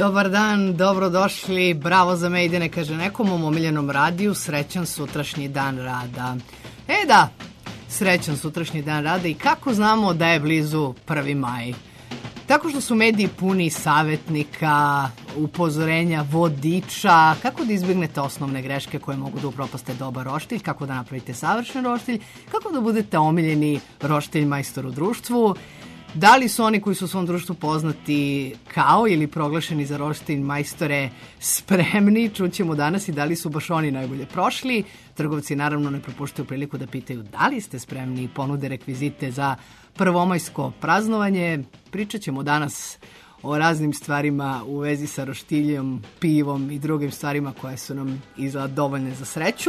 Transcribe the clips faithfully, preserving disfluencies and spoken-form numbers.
Dobar dan, dobrodošli, bravo za Mejdene, kaže nekom u omiljenom radiju, srećan sutrašnji dan rada. E da, srećan sutrašnji dan rada i kako znamo da je blizu prvi maj? Tako što su mediji puni savjetnika, upozorenja, vodiča, kako da izbjegnete osnovne greške koje mogu da upropaste dobar roštilj, kako da napravite savršen roštilj, kako da budete omiljeni roštilj majstor u društvu. Da li su oni koji su u svom društvu poznati kao ili proglašeni za roštilj majstore spremni, čućemo danas, i da li su baš oni najbolje prošli. Trgovci naravno ne propuštaju priliku da pitaju da li ste spremni i ponude rekvizite za prvomajsko praznovanje. Pričat ćemo danas o raznim stvarima u vezi sa roštiljom, pivom i drugim stvarima koje su nam izgleda dovoljne za sreću.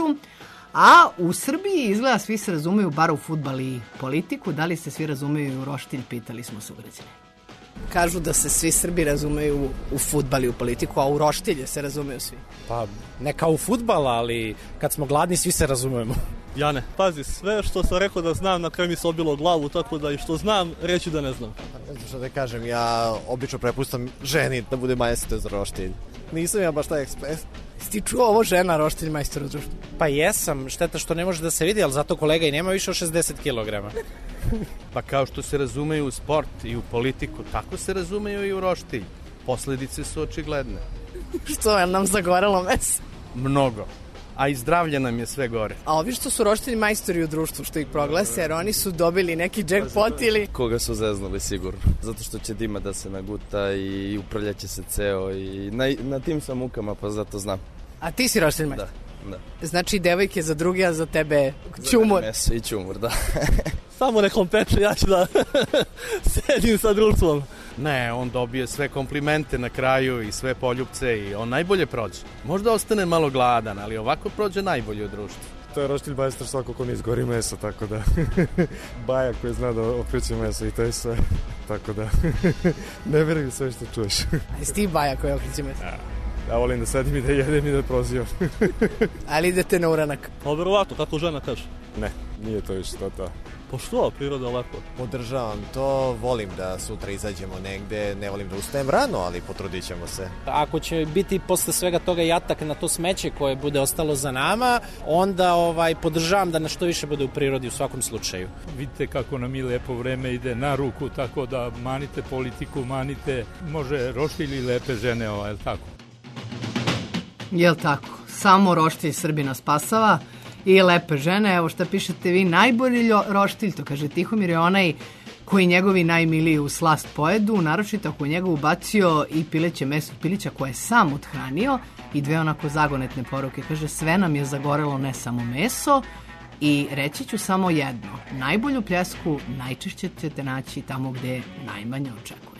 A u Srbiji izgleda svi se razumeju bar u fudbal i politiku. Da li se svi razumeju u roštilj, pitali smo sugrađane. Kažu da se svi Srbi razumeju u fudbal i u politiku, a u roštilje se razumeju svi. Pa ne kao u fudbal, ali kad smo gladni svi se razumemo. Ja ne, pazi, sve što sam rekao da znam na kraju mi se obilo glavu, tako da i što znam reći da ne znam. Ne znam što da kažem, ja obično prepustam ženi da bude majstor za roštilj. Nisam ja baš taj ekspert. Ti čuo ovo žena roštilj majstor u društvu? Pa jesam, šteta što ne može da se vidi, ali zato kolega i nema više od šezdeset kilograma. Pa kao što se razumeju u sport i u politiku, tako se razumeju i u roštilj. Posledice su očigledne. Što je nam zagorelo meso? Mnogo. A i zdravlje nam je sve gore. A ovi što su roštilj majstori u društvu, što ih proglase, jer oni su dobili neki jackpot ili... Koga su zeznuli sigurno, zato što će dima da se naguta i uprljaće se ceo i na, na tim sam mukama, pa zato znam. A ti si roštilj majstor? Da, da. Znači devojke za druge, a za tebe ćumor? Za meso i ćumor, da. Samo nekom peče, ja ću da sedim sa društvom. Ne, on dobije sve komplimente na kraju i sve poljupce i on najbolje prođe. Možda ostane malo gladan, ali ovako prođe najbolje u društvu. To je roštilj majstor svako ko ne izgori meso, tako da baja koji zna da okreće meso i to je sve, tako da ne verujem sve što čuješ. A jesi ti baja koji okreće meso? Ja, ja volim da sedim i da jedem i da prozivam. Ali idete na uranak? Pa verovatno, kako žena kaže. Ne, nije to više to to. Pa što, priroda je lepo. Podržavam to, volim da sutra izađemo negde, ne volim da ustajem rano, ali potrudit ćemo se. Ako će biti posle svega toga i atak na to smeće koje bude ostalo za nama, onda ovaj, podržavam da na što više bude u prirodi u svakom slučaju. Vidite kako nam i lepo vreme ide na ruku, tako da manite politiku, manite, može roštilj i lepe žene, ovaj, je li tako? Jel tako? Samo roštilj Srbina spasava i lepe žene. Evo šta pišete vi, najbolji roštilj, to kaže Tihomir, je onaj koji njegovi najmiliji u slast pojedu, naročito ako je njegov ubacio i pileće meso pilića koje je sam othranio, i dve onako zagonetne poruke. Kaže, sve nam je zagorelo, ne samo meso. I reći ću samo jedno, najbolju pljesku najčešće ćete naći tamo gde najmanje očekujete.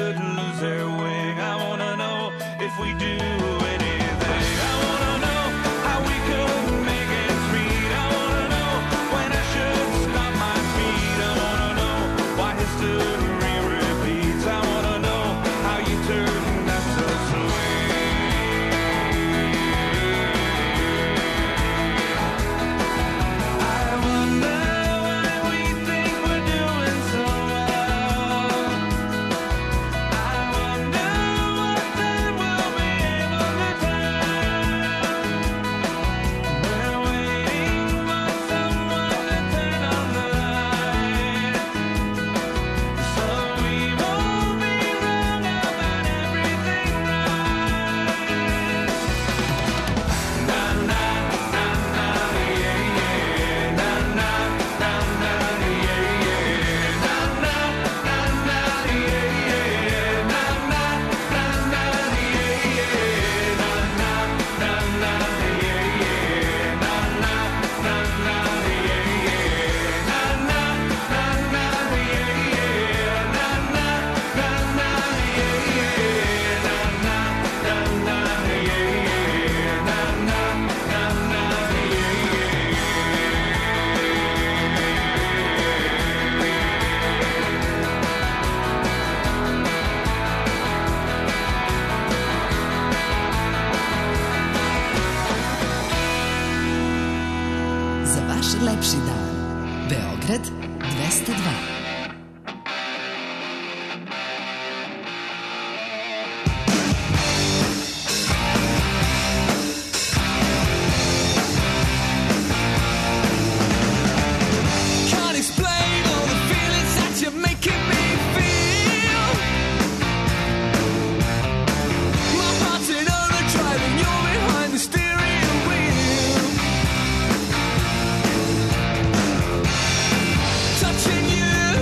should lose their way. I wanna know if we do anything. I wanna know how we could make ends meet. I wanna know when I should stop my feet. I wanna know why history repeats. I wanna know how you turned out so sweet. I wonder why we think we're doing so well. I wonder what then we'll be able to tell. We're waiting for someone to turn on the light, so we won't be wrong about everything right. Na na na na yeah yeah. Na na na na yeah yeah. Na na na na yeah yeah. Na na na na yeah yeah. Na na na na yeah yeah. Na na na na yeah yeah. Na na na na yeah yeah. Na na na na yeah yeah. Na na na na yeah yeah. Na na na na Za vaš lepši dan. Beograd dvesta dva. Can't explain all the feelings that you're making me feel. My heart's in overdrive and you're behind the steering wheel. Touching you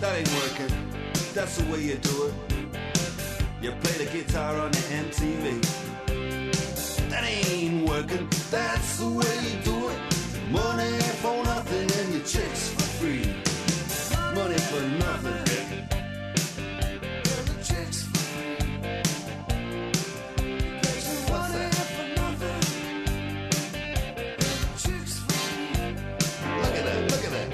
that ain't working. That's the way you do it. You play the guitar on the M T V. That ain't working. That's the way you do it. Money for nothing and your chicks for free. Money for nothing. And your chicks for free. What's that? Chicks for free. Look at that, look at that.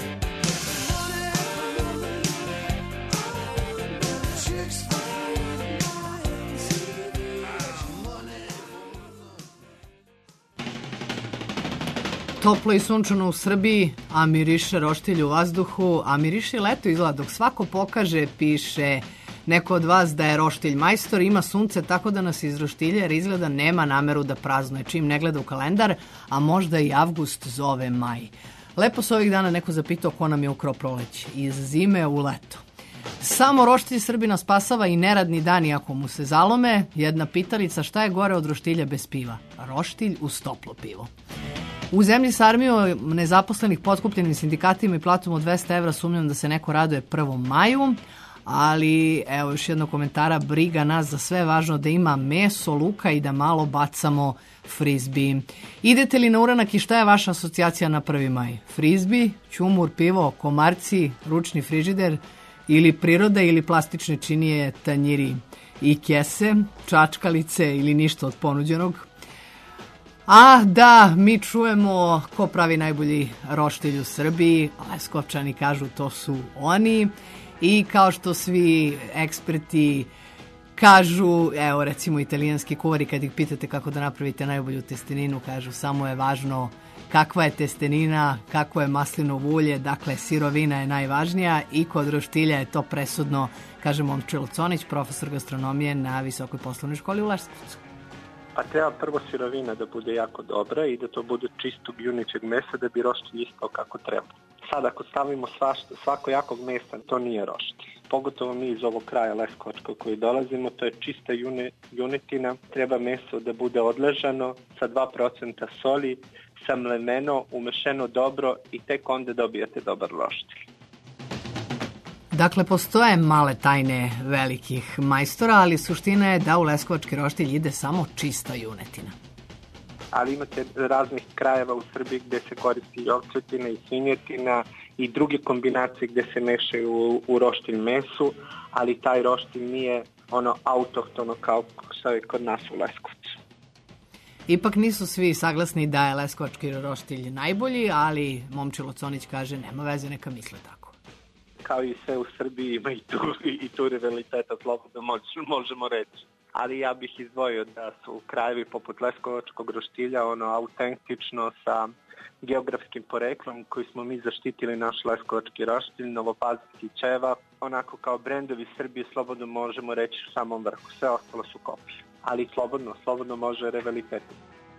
Toplo i sunčano u Srbiji, a miriše roštilj u vazduhu, a miriše leto izgleda dok svako pokaže, piše neko od vas da je roštilj majstor, ima sunce tako da nas iz roštilja jer izgleda nema nameru da praznuje čim ne gleda u kalendar, a možda i avgust zove maj. Lepo se ovih dana neko zapitao ko nam je ukrao proleće, iz zime u leto. Samo roštilj Srbina spasava i neradni dani ako mu se zalome. Jedna pitalica, šta je gore od roštilja bez piva? Roštilj uz toplo pivo. U zemlji sa armijom nezaposlenih potkupljenim sindikatima i platom od dvesta evra sumnjam da se neko raduje prvom maju, ali evo još jedno komentara, briga nas za sve, važno da ima meso, luka i da malo bacamo frizbi. Idete li na uranak i šta je vaša asocijacija na prvi maj? Frizbi, ćumur, pivo, komarci, ručni frižider ili priroda ili plastične činije, tanjiri i kese, čačkalice ili ništa od ponuđenog? A da, mi čujemo ko pravi najbolji roštilj u Srbiji, Leskovčani kažu to su oni i kao što svi eksperti kažu, evo recimo italijanski kuvari kad ih pitate kako da napravite najbolju testeninu, kažu samo je važno kakva je testenina, kako je maslinovo ulje, dakle sirovina je najvažnija i kod roštilja je to presudno, kaže Momčilo Conić, profesor gastronomije na Visokoj poslovnoj školi u Leskovcu. Pa treba prvo sirovina da bude jako dobra i da to bude čistog juničeg mesa da bi roštilj ispao kako treba. Sad ako stavimo svašta, svako jakog mesa, to nije roštilj. Pogotovo mi iz ovog kraja Leskovačkog koji dolazimo, to je čista june, junetina. Treba meso da bude odležano sa dva procenta soli, samlemeno, umešeno dobro i tek onda dobijate dobar roštilj. Dakle, postoje male tajne velikih majstora, ali suština je da u leskovački roštilj ide samo čista junetina. Ali imate raznih krajeva u Srbiji gde se koristi jovčetina i svinjetina i druge kombinacije gde se mešaju u, u roštilj mesu, ali taj roštilj nije ono autohtono kao što je kod nas u Leskovcu. Ipak nisu svi saglasni da je leskovački roštilj najbolji, ali Momčilo Conić kaže nema veze, neka misle tako. Kao i sve u Srbiji ima i tu, i tu rivaliteta, slobodno možemo reći. Ali ja bih izdvojio da su krajevi poput leskovačkog roštilja ono autentično sa geografskim poreklom koji smo mi zaštitili naš leskovački roštilj, Novopazarski ćevap, onako kao brendovi Srbije slobodno možemo reći u samom vrhu. Sve ostalo su kopije, ali slobodno, slobodno može rivaliteti.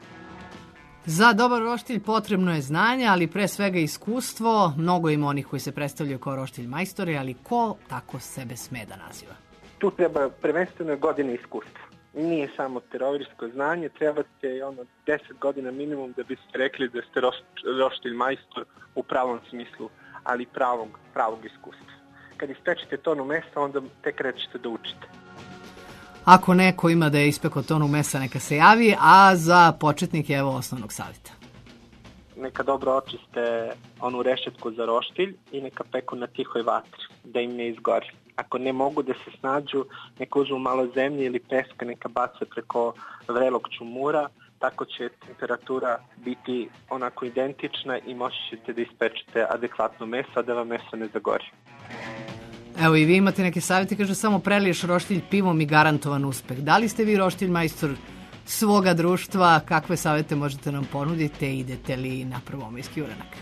Za dobar roštilj potrebno je znanje, ali pre svega iskustvo. Mnogo ima onih koji se predstavljaju kao roštilj majstori, ali ko tako sebe sme da naziva? Tu treba prvenstveno godine iskustva. Nije samo teorijsko znanje, trebate ono deset godina minimum da biste rekli da ste roštilj majstor u pravom smislu, ali pravog, pravog iskustva. Kad ispečete tonu mesa, onda tek krećete da učite. Ako neko ima da je ispekao tonu mesa, neka se javi, a za početnike evo osnovnog savjeta. Neka dobro očiste onu rešetku za roštilj i neka peku na tihoj vatri, da im ne izgori. Ako ne mogu da se snađu, neka uzmu malo zemlje ili peska, neka bace preko vrelog čumura, tako će temperatura biti onako identična i moći ćete da ispečete adekvatno meso, a da vam meso ne zagori. Evo i vi imate neke savjete, kaže samo preliješ roštilj pivom i garantovan uspeh. Da li ste vi roštilj majstor svoga društva? Kakve savjete možete nam ponuditi? Idete li na prvomajski uranak?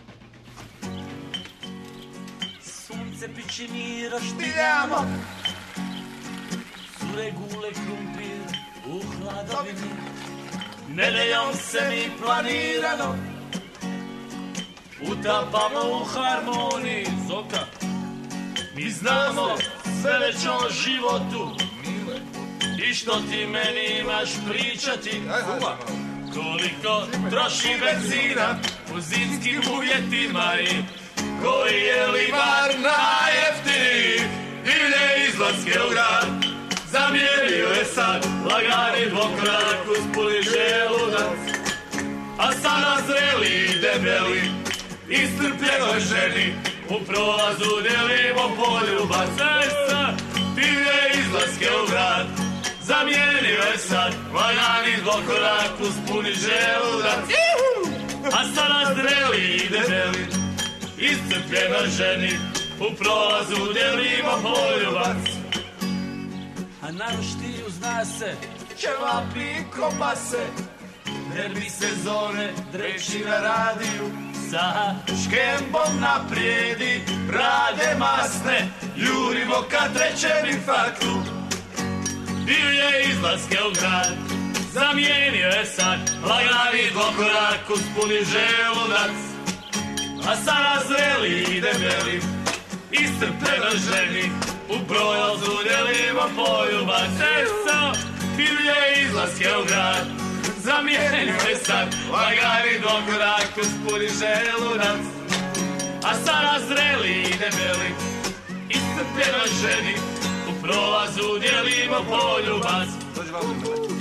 Sunce piči mi roštiljamo, cure gule krumpir u hladovini, nedeljom se mi planirano utapamo u harmoniji. Zoka, mi znamo sve već o životu i što ti meni imaš pričati, koliko troši benzina u zimskim uvjetima i koji je livar najjeftiniji. izlaske u grad. Zamijenio je sad lagani dvokorak uz puni želudac. A sada zreli i debeli, istrpljenoj ženi, u prolazu delimo poljubac. E sad, divlje izlaske u grad. Zamijenio je sad lagani dvokorak uz puni želudac. A sada zreli i debeli, iscrpljena ženi, u prolazu delimo poljubac. A na roštiju zna se, ćevapi i kobase, derbi sezone, dreči na radiju, sa škembom naprijedi, brade masne, jurimo ka trećem infarktu. Divlje izlaske u grad, zamijenio je sad lagani dvokorak uz puni želudac. A sada zreli i debeli, iscrpljena ženi, u prolazu delimo poljubac. E sad, divlje izlaske u grad, zamijenio je sad lagani dvokorak uz puni želudac. A sada zreli i debeli, iscrpljena ženi, u prolazu delimo poljubac. Dođi vam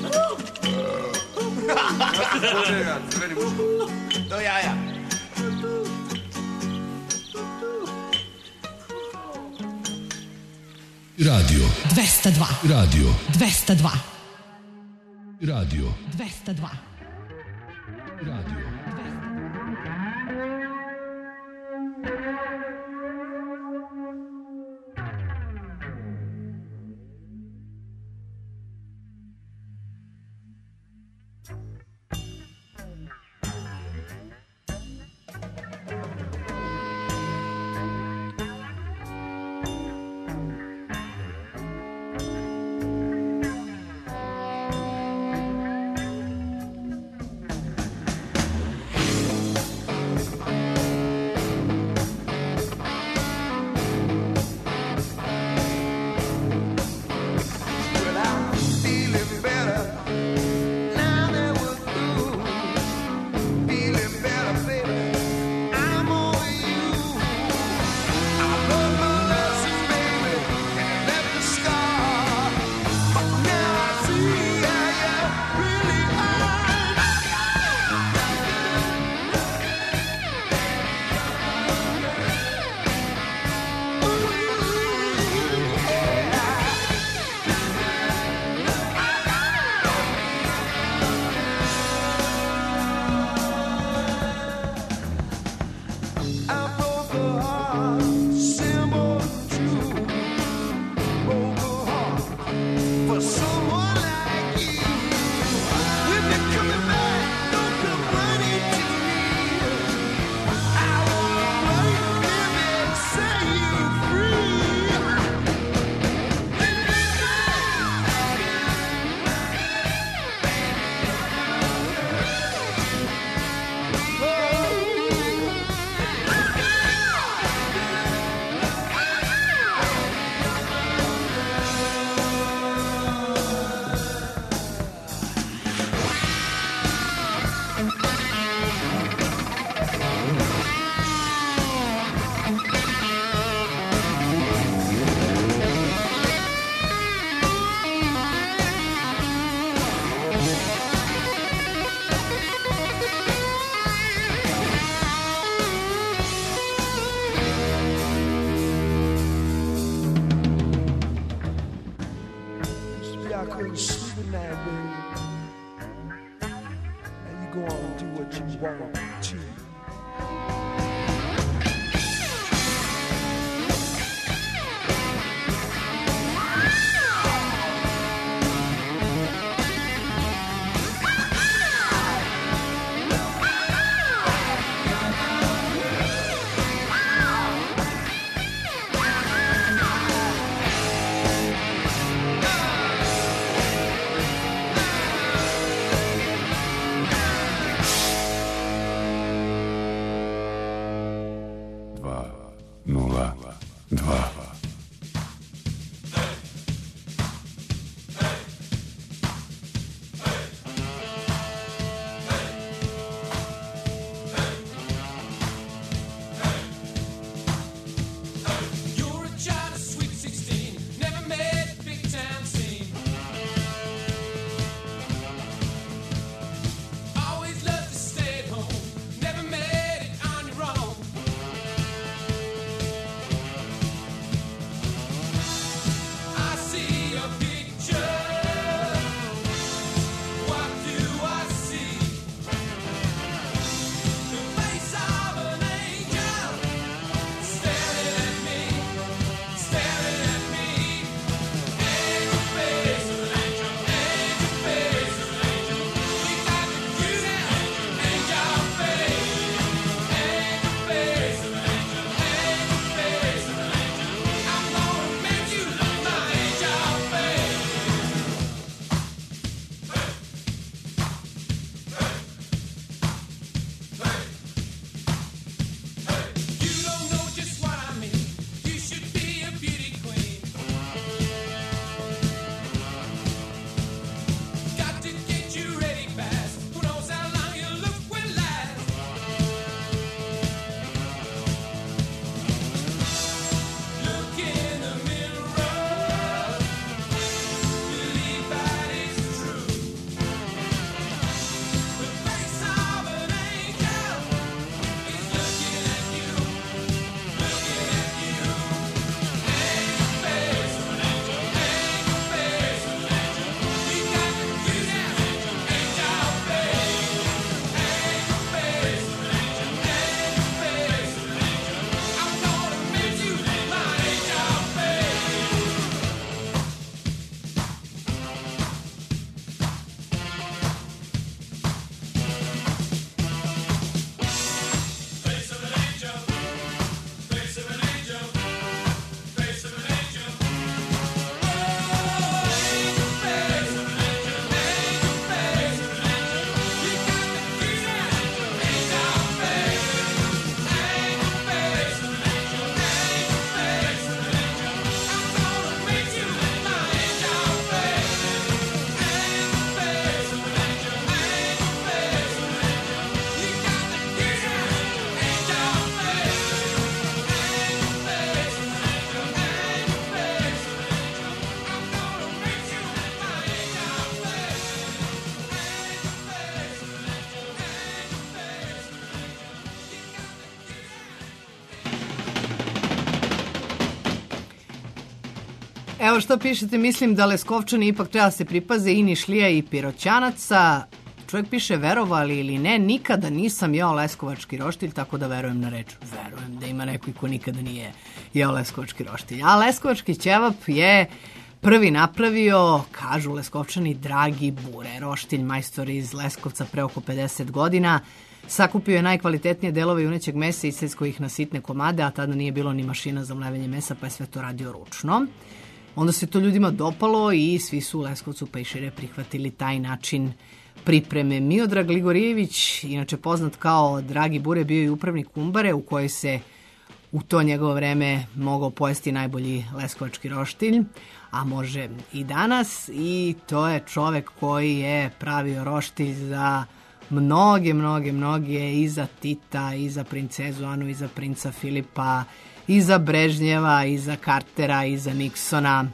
do jaja. Radio dvesta dva. Radio dvesta dva. Radio dvesta dva. Radio Evo što pišete, mislim da Leskovčani ipak treba se pripaze i Nišlija i Piroćanaca. Čovjek piše verovali ili ne, nikada nisam jeo leskovački roštilj, tako da verujem na reč. Verujem da ima neko ko nikada nije jeo leskovački roštilj. A leskovački ćevap je prvi napravio, kažu Leskovčani, Dragi Bure. Roštilj majstor iz Leskovca pre oko pedeset godina. Sakupio je najkvalitetnije delove junećeg mesa i iseckao ih na sitne komade, a tada nije bilo ni mašina za mlevenje mesa, pa je sve to radio ručno. Onda se to ljudima dopalo i svi su u Leskovcu pa i šire prihvatili taj način pripreme. Miodrag Ligorijević, inače poznat kao Dragi Bure, bio je upravnik Umbare u kojoj se u to njegovo vreme mogao pojesti najbolji leskovački roštilj, a može i danas, i to je čovek koji je pravio roštilj za mnoge, mnoge, mnoge, i za Tita, i za princezu Anu, i za princa Filipa, i za Brežnjeva, i za Cartera, i za Nixona.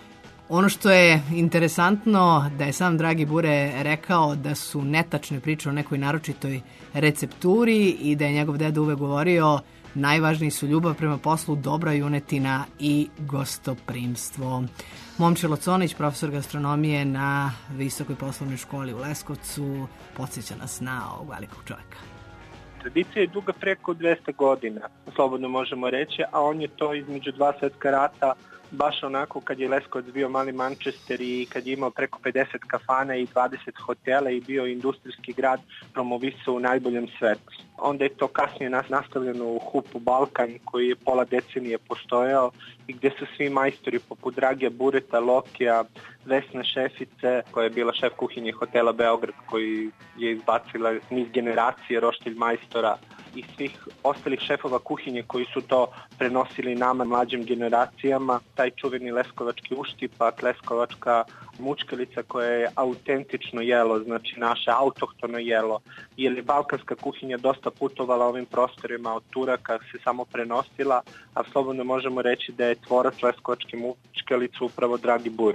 Ono što je interesantno da je sam Dragi Bure rekao da su netačne priče o nekoj naročitoj recepturi i da je njegov deda uvek govorio najvažniji su ljubav prema poslu, dobra junetina i gostoprimstvo. Momčilo Conić, profesor gastronomije na Visokoj poslovnoj školi u Leskovcu, podsjeća nas na ovog velikog čovjeka. Tradicija je duga preko dvesta godina, slobodno možemo reći, a on je to između dva svetska rata baš onako kad je Leskovac bio mali Manchester i kad je imao preko pedeset kafana i dvadeset hotela i bio industrijski grad, promovisao u najboljem svetu. Onda je to kasnije nastavljeno u Hupu Balkan koji je pola decenije postojao i gdje su svi majstori poput Dragija Bureta, Lokija, Vesne Šefice koja je bila šef kuhinje hotela Beograd koji je izbacila niz generacije roštilj majstora i svih ostalih šefova kuhinje koji su to prenosili nama mlađim generacijama. Taj čuveni leskovački uštipak, leskovačka mučkalica koja je autentično jelo, znači naše autohtono jelo, jer je balkanska kuhinja dosta putovala ovim prostorima od Turaka, se samo prenosila, a slobodno možemo reći da je tvorac leskovačke mučkalice upravo Dragi Bure.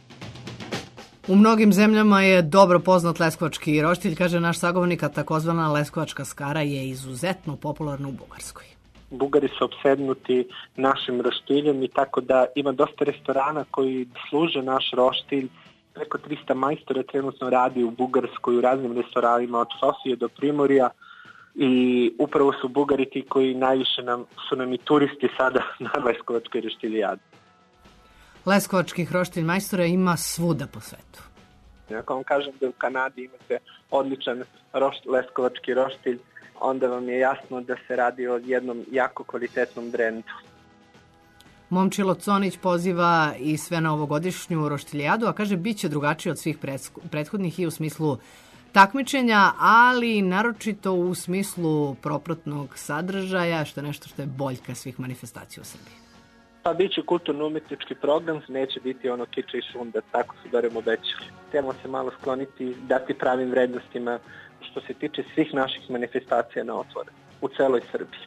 U mnogim zemljama je dobro poznat leskovački roštilj, kaže naš sagovornik, a takozvana leskovačka skara je izuzetno popularna u Bugarskoj. Bugari su opsednuti našim roštiljem i tako da ima dosta restorana koji služe naš roštilj. Preko trista majstora trenutno radi u Bugarskoj u raznim restoranima od Sofije do Primorja i upravo su Bugari ti koji najviše nam, su nam i turisti sada na leskovačkoj roštiljadi. Leskovačkih roštilj majstora ima svuda po svetu. Ako vam kažem da u Kanadi imate odličan rošt, leskovački roštilj, onda vam je jasno da se radi o jednom jako kvalitetnom brendu. Momčilo Conić poziva i sve na ovogodišnju roštiljadu, a kaže bit će drugačije od svih prethodnih i u smislu takmičenja, ali naročito u smislu propratnog sadržaja, što je nešto što je boljka svih manifestacija u Srbiji. Pa bit će kulturno-umetnički program, neće biti ono kiča i šunda, tako su barem obećali. Trebamo se malo skloniti i dati pravim vrednostima što se tiče svih naših manifestacija na otvorenom, u celoj Srbiji.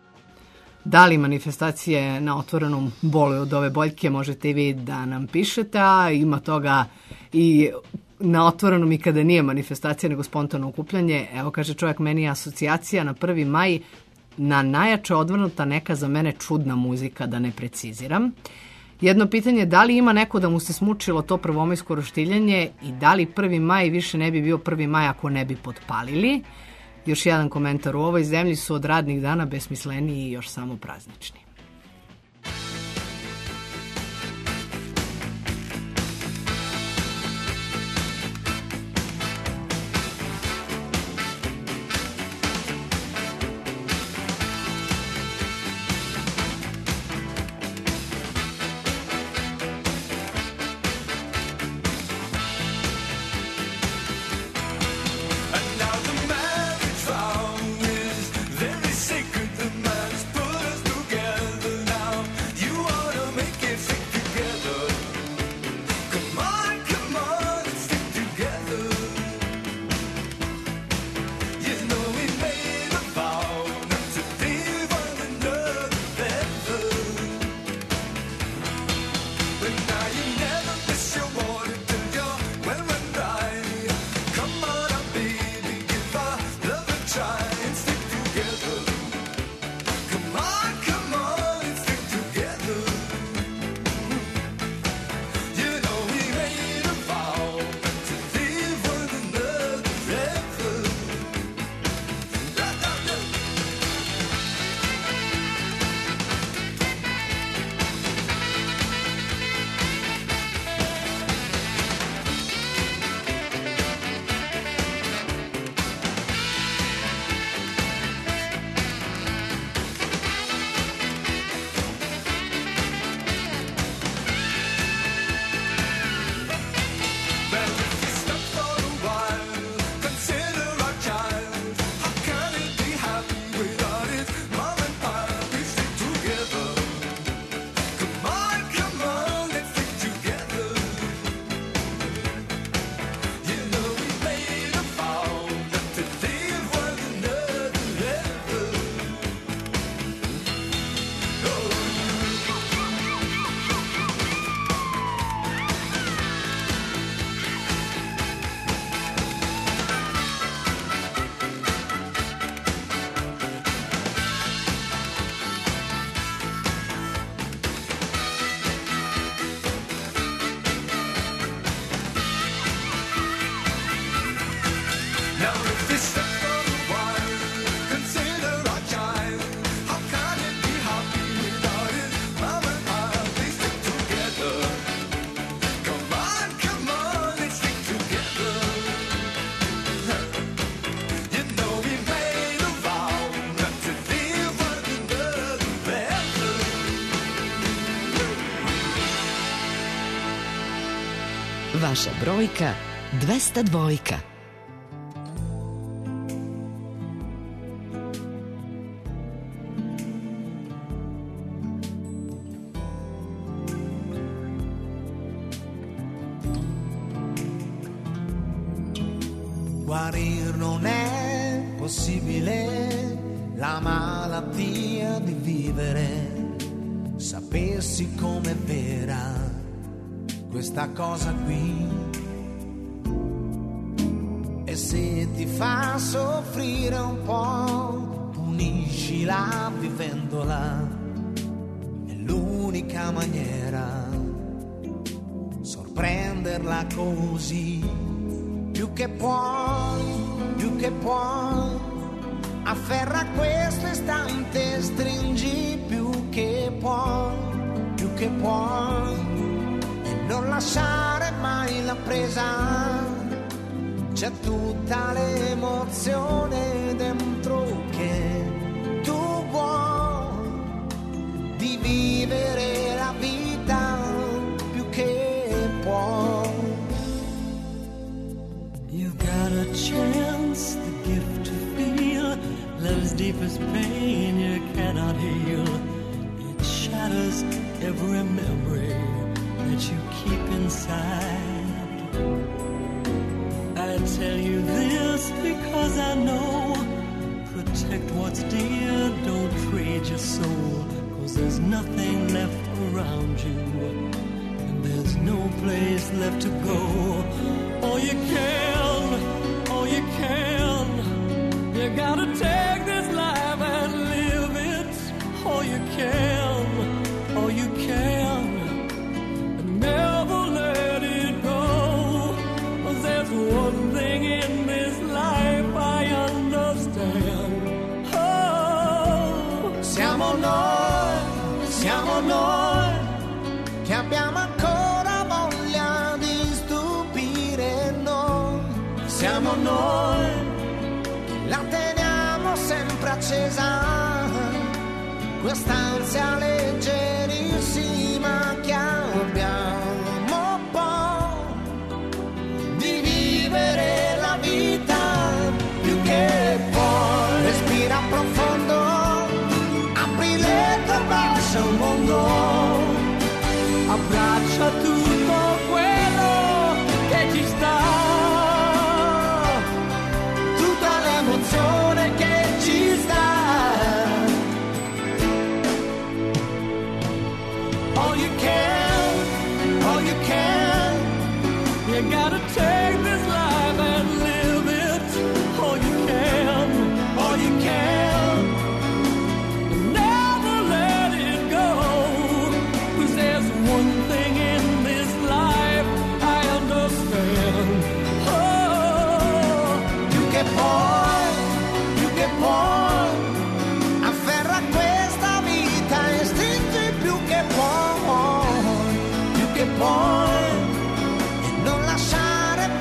Da li manifestacije na otvorenom boluju od ove boljke, možete i vi da nam pišete, a ima toga i na otvorenom i kada nije manifestacija nego spontano okupljanje. Evo kaže čovjek, meni je asocijacija na prvi maj na najjače odvrnuta neka za mene čudna muzika, da ne preciziram. Jedno pitanje, da li ima neko da mu se smučilo to prvomajsko roštiljanje i da li prvi maj više ne bi bio prvi maj ako ne bi potpalili? Još jedan komentar, u ovoj zemlji su od radnih dana besmisleniji i još samo praznični. Together Vaša brojka dvesta dvojka. Guarir non è possibile, la malattia di vivere. Sapessi com'è vera questa cosa qui. E se ti fa soffrire un po', puniscila vivendola. È l'unica maniera, sorprenderla così. Più che puoi, più che puoi, afferra questo istante, stringi più che puoi, più che puoi, e non lasciare mai la presa. C'è tutta l'emozione dentro che tu vuoi, di vivere la vita più che puoi. You've got a chance, the gift to feel love's deepest pain you cannot heal. It shatters every memory that you keep inside. I tell you this because I know, protect what's dear, don't trade your soul, 'cause there's nothing left around you, and there's no place left to go. All you can, all you can, you gotta take this life and live it. All you can, all you can, and never let it go. 'Cause there's one thing in this life I understand. Oh, Siamo noi, siamo noi, che abbiamo ancora voglia di stupire noi. Siamo noi, la teniamo sempre accesa, quest'ansia leggerissima che abbiamo poi, di vivere la vita più che puoi. Respira profondo, apri le tue braccia al mondo, abbraccia tutto quello che ci sta, tutta l'emozione che ci sta. all you can, all you can, you gotta take this life and live it. All you can, all you can, never let it go. 'Cause there's one thing in this life I understand. Oh, Più che puoi, più che puoi, afferra questa vita e stringi più che puoi, più che puoi, e non lasciare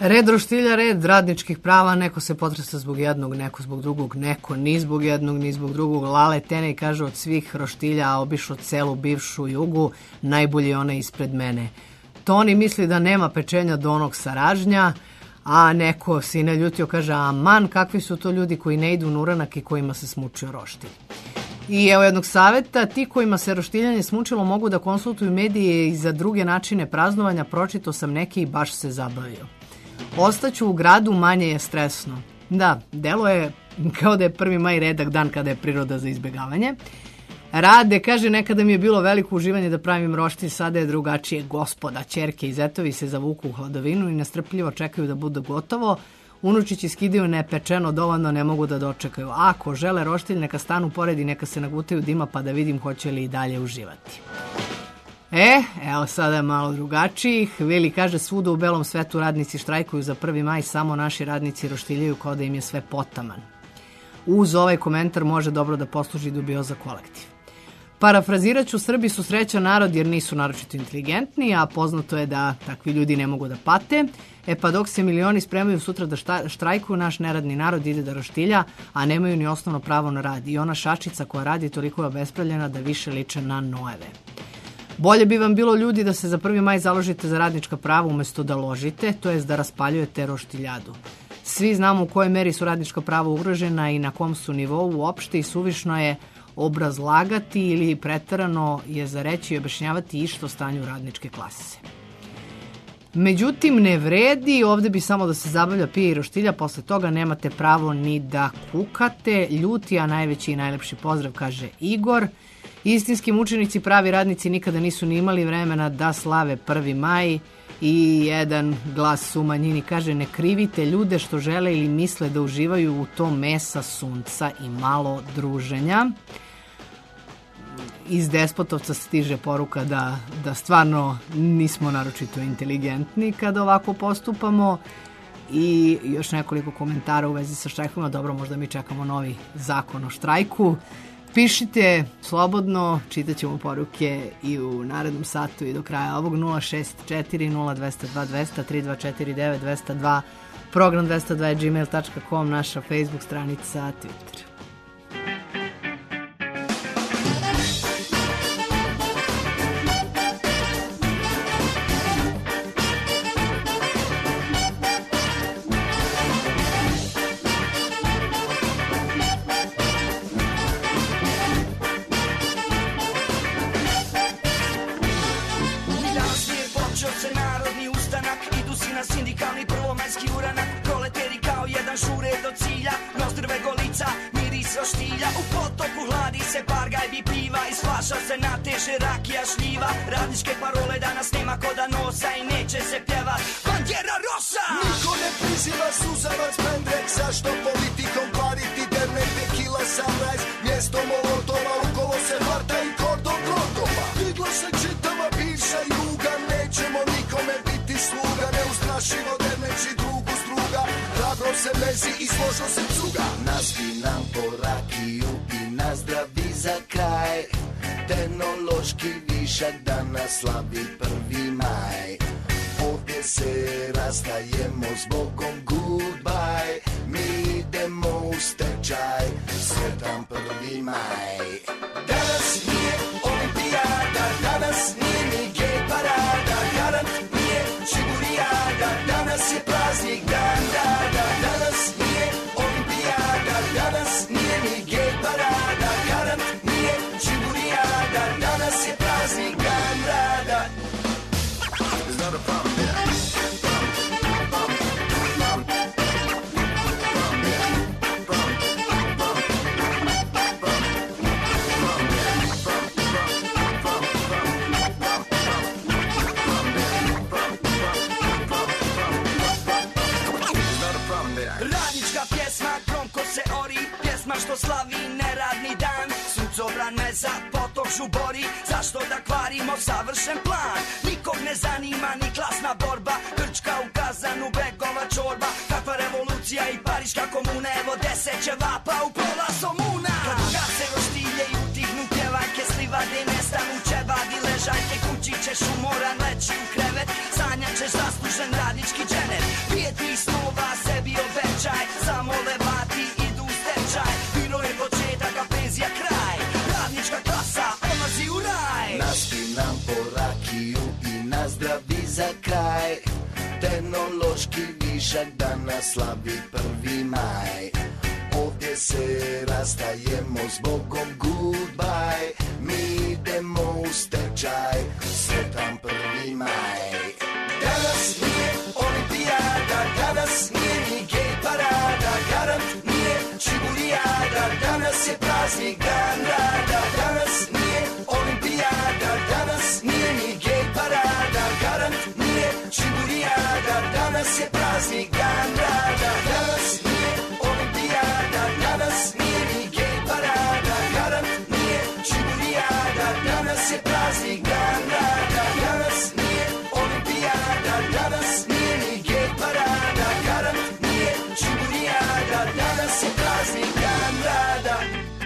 Red roštilja, red radničkih prava, neko se potresa zbog jednog, neko zbog drugog, neko ni zbog jednog, ni zbog drugog. Lale Tenej kaže od svih roštilja, a obišao celu bivšu Jugu, najbolji je onaj ispred mene. Toni misli da nema pečenja do onog sa Ražnja, a neko si ne ljutio, kaže, aman, kakvi su to ljudi koji ne idu na uranak i kojima se smučio roštilj. I evo jednog saveta, ti kojima se roštiljanje smučilo mogu da konsultuju medije i za druge načine praznovanja, pročito sam neki i baš se zabavio. Ostaću u gradu, manje je stresno. Da, delo je kao da je prvi maj redak dan kada je priroda za izbjegavanje. Rade, kaže, nekada mi je bilo veliko uživanje da pravim roštilj, sada je drugačije. Gospoda, ćerke i zetovi se zavuku u hladovinu i nestrpljivo čekaju da bude gotovo. Unučići skidaju nepečeno, dovoljno ne mogu da dočekaju. Ako žele roštilj, neka stanu pored i neka se nagutaju dima pa da vidim hoće li i dalje uživati. E, evo sada je malo drugačijih. Vili kaže, svuda u belom svetu radnici štrajkuju za prvi maj, samo naši radnici roštiljaju kao da im je sve potaman. Uz ovaj komentar može dobro da posluži dubioza kolektiv. Parafrazirat ću, Srbi su srećan narod jer nisu naročito inteligentni, a poznato je da takvi ljudi ne mogu da pate. E pa dok se milioni spremaju sutra da šta, štrajkuju, naš neradni narod ide da roštilja, a nemaju ni osnovno pravo na rad. I ona šačica koja radi toliko je obespravljena da više liče na Noeve. Bolje bi vam bilo, ljudi, da se za prvi maj založite za radnička prava umjesto da ložite, to jest da raspaljujete roštiljadu. Svi znamo u kojoj meri su radnička prava ugrožena i na kom su nivou uopšte i suvišno je obrazlagati ili preterano je za reći i objašnjavati išto stanju radničke klase. Međutim, ne vredi, ovdje bi samo da se zabavlja, pije i roštilja, posle toga nemate pravo ni da kukate. Ljuti, a najveći i najlepši pozdrav, kaže Igor. Istinski mučenici, pravi radnici nikada nisu ni imali vremena da slave prvi maj. I jedan glas u manjini kaže, ne krivite ljude što žele ili misle da uživaju u to mesa, sunca i malo druženja. Iz Despotovca stiže poruka da, da stvarno nismo naročito inteligentni kada ovako postupamo. I još nekoliko komentara u vezi sa štrajkovima. Dobro, možda mi čekamo novi zakon o štrajku. Pišite slobodno, čitat ćemo poruke i u narednom satu i do kraja ovog. Nula šest četiri nula dva nula dva dva zero tri dva četiri devet dva zero dva, program dvesta dva gmail tačka com, naša Facebook stranica, Twitter. Radničke parole danas nema ko da nosa i neće se pjevat Bandera Rosa! Niko ne priziva suzavac pendrek, zašto politikom kvariti dernek, tequila sunrise, mjesto molotova, u kolo se varta i kordon Glogova. Diglo se čitava bivša juga, nećemo nikome biti sluga, neustrašivo derneći drugu struga, hrabro se mezi i složo se cuga. Naspi nam po rakiju i nazdravi za kraj, tehnološki višak danas slavi prvi maj. Ovdje se rastajemo zbogom goodbye, mi idemo u stečaj, sretan prvi maj. Danas nije olimpijada, danas nije ni gej parada, garant nije čigurijada, danas je praznik dan rada. Danas nije olimpijada, danas nije ni gej parada, garant nije čigurijada, danas je praznik dan rada. There's not a problem there. Radnička pjesma, kromko se ori, pjesma što slavi neradni dan. Suncobran me za potom žubori, zašto da kvarimo savršen plan? Nikog ne zanima ni klasna borba, Grčka u Kazanu, Begova čorba. Kakva revolucija i Pariška komuna, evo deset ćevapa u pola somuna. Kad se roštilje i utihnu pjevajke, slivade nestanu ćevadi, ležajke, kući ćeš umoran leći u krevet, sanjat ćeš zaslužen radnički dženet. Pijeti po rakiju i nazdravi za kraj. Tehnološki višak danas slavi prvi maj. Ovdje se rastajemo s Bogom, goodbye. Mi idemo u stečaj, sretan prvi maj. Danas nije olimpijada, danas nije ni gej parada, garant nije čibulijada, danas je praznik dan rada. Danas nije olimpijada, danas nije ni gej parada, garant nije čibulijada, danas je praznik dan rada. Danas nije olimpijada, danas nije ni gej parada, garant nije čibulijada, danas je praznik dan rada. Danas nije olimpijada, danas nije ni gej parada, garant nije čibulijada, danas je praznik dan rada.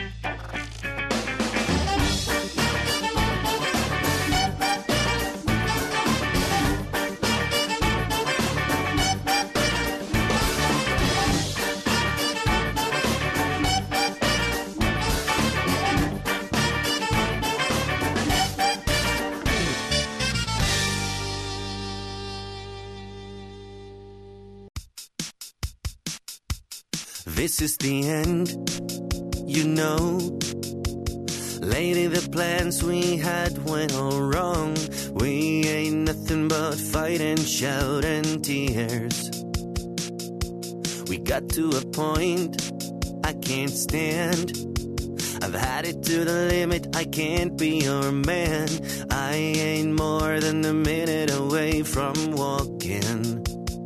This is the end, you know. Lately the plans we had went all wrong. We ain't nothing but fight and shout and tears. We got to a point I can't stand. I've had it to the limit, I can't be your man. I ain't more than a minute away from walking.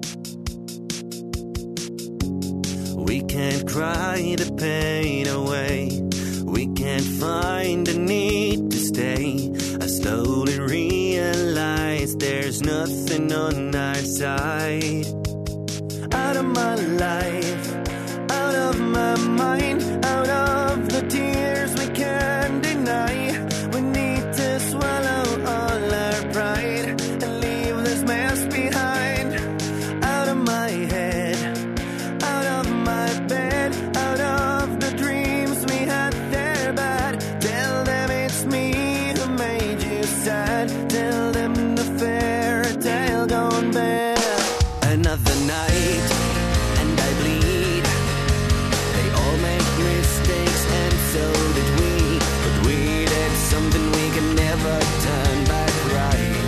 We can't cry the pain away. We can't find the need to stay. I slowly realize there's nothing on our side. Out of my life, out of my mind, out of the tears we can't deny. We need to swallow all our pride and leave this mess behind. Out of my head, out of my bed, out of the dreams we had there bad. Tell them it's me who made you sad. Tell them the fairy tale gone bad. Another night and I bleed. They all make mistakes and so did we. But we did something we can never turn back right.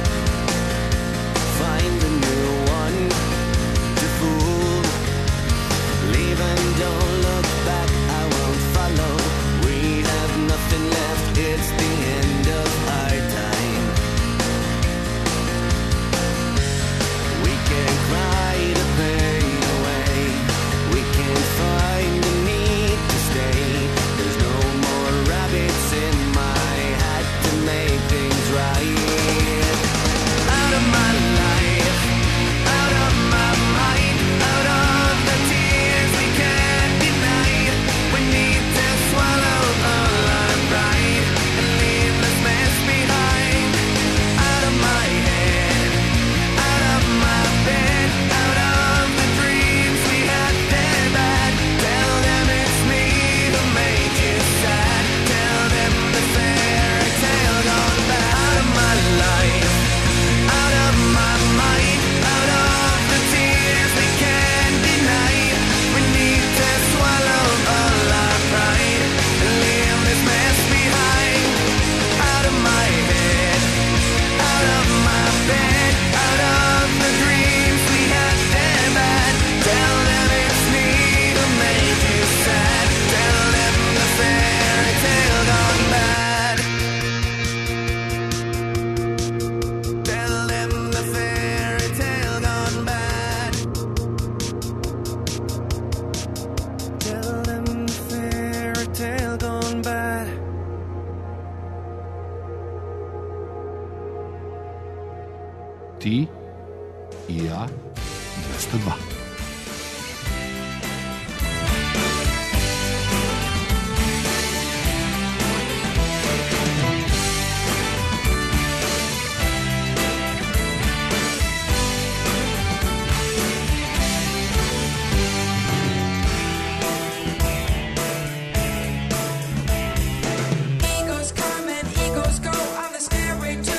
Find a new one to fool. Leave and don't look back, I won't follow. We have nothing left, it's the end of our time. We can cry the pain away. We can't find the need to stay. There's no more rabbits in my hat to make things right. Out of my life, out of my mind, out of the tears we can't deny. We need to swallow all our pride and leave this mess behind. Out of my head, out of my bed, out of the dreams we had there bad. Tell them it's me who made you sad. Tell them the fairy tale gone bad. Out of my life, out of my mind, out of the tears we can't deny. We need to swallow all our pride and leave this mess behind. Out of my head, out of my bed, out of the dreams we had there bad. Tell them it's me who made you sad. Tell them the fairy tale gone bad. Tell them the fairy tale gone bad. Tell them the fairy tale gone bad. Ti i ja dvesta dva. Eagles come and eagles go on the stairway to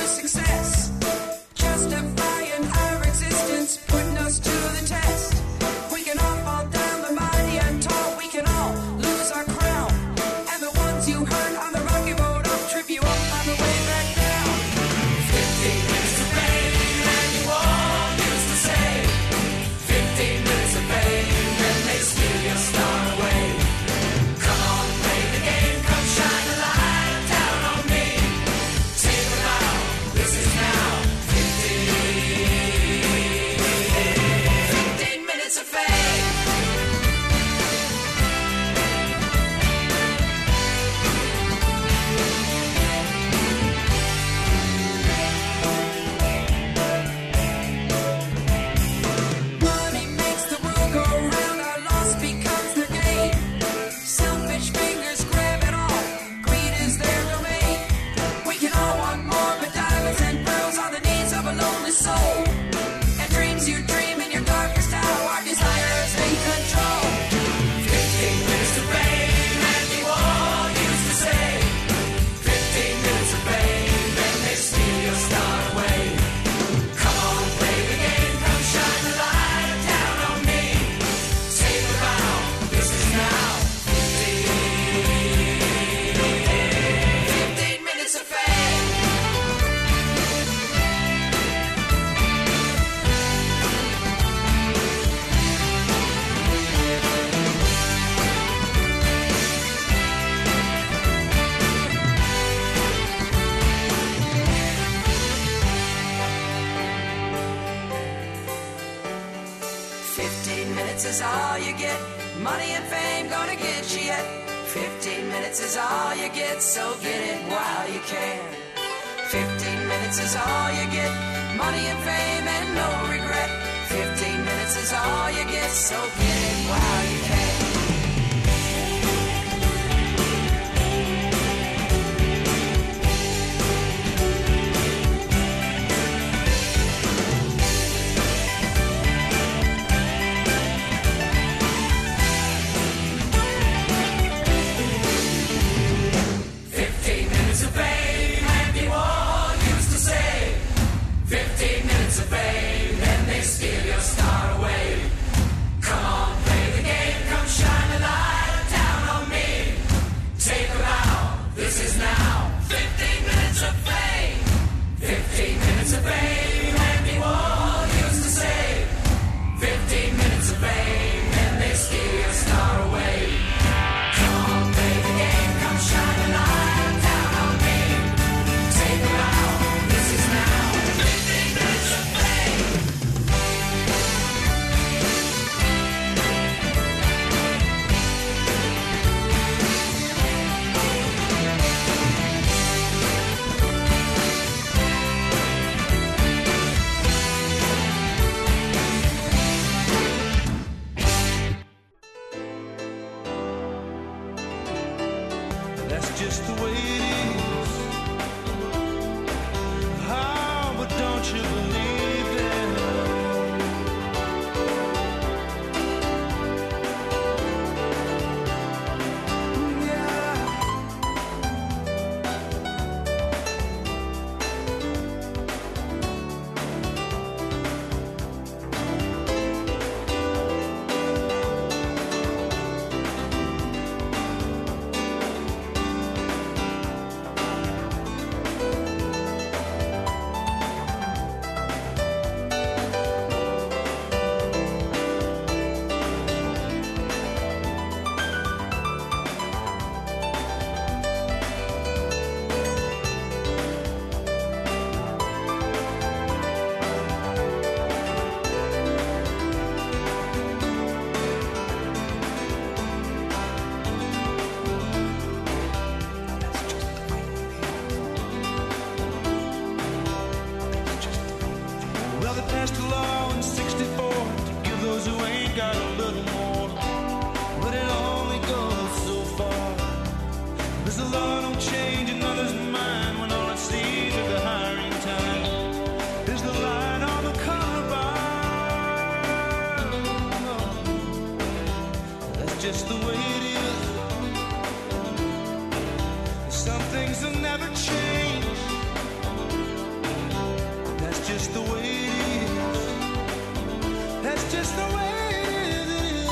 Fifteen minutes is all you get. Money and fame gonna get you yet. Fifteen minutes is all you get, so get it while you can. Fifteen minutes is all you get. Money and fame and no regret. Fifteen minutes is all you get, so get it while you can. Fifteen minutes of fame, Andy Warhol used to say. Fifteen minutes of fame, then they steal your star away. Come on, play the game, come shine the light down on me. Take a bow, this is now. Fifteen minutes of fame. Fifteen minutes of fame, Andy Warhol used to say. Fifteen minutes of fame, then they steal your star away. Come on, play the game, come shine the light down on me. Take a bow, this is now. Fifteen minutes of fame. That's just the way it is. Oh, but don't you believe it? Yeah. Well, they passed a law in sixty-four to give those who ain't got a little more. But it only goes so far. There's a law don't change another's mind when all it sees are the hiring time. There's the line on the color bar. That's just the way it is. Some things will never change. That's just the way it is. That's just the way it is.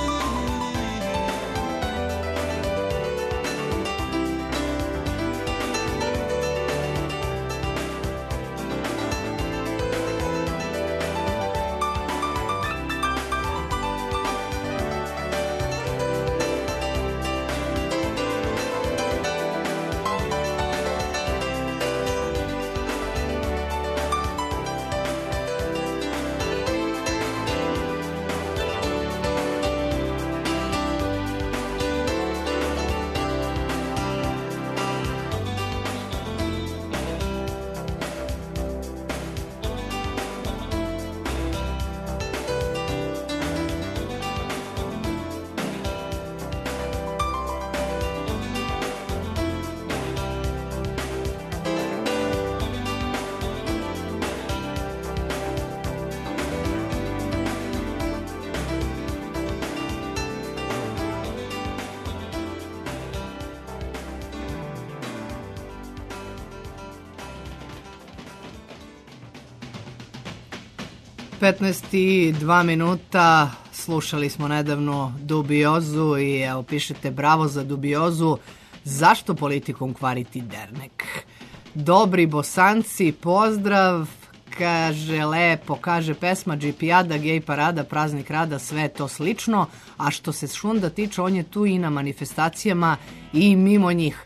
petnaest i dva minuta, slušali smo nedavno Dubiozu i evo pišete bravo za Dubiozu. Zašto politikom kvariti dernek? Dobri Bosanci, pozdrav, kaže lepo, kaže pesma džipijada, gej parada, praznik rada, sve je to slično, a što se Šunda tiče, on je tu i na manifestacijama i mimo njih.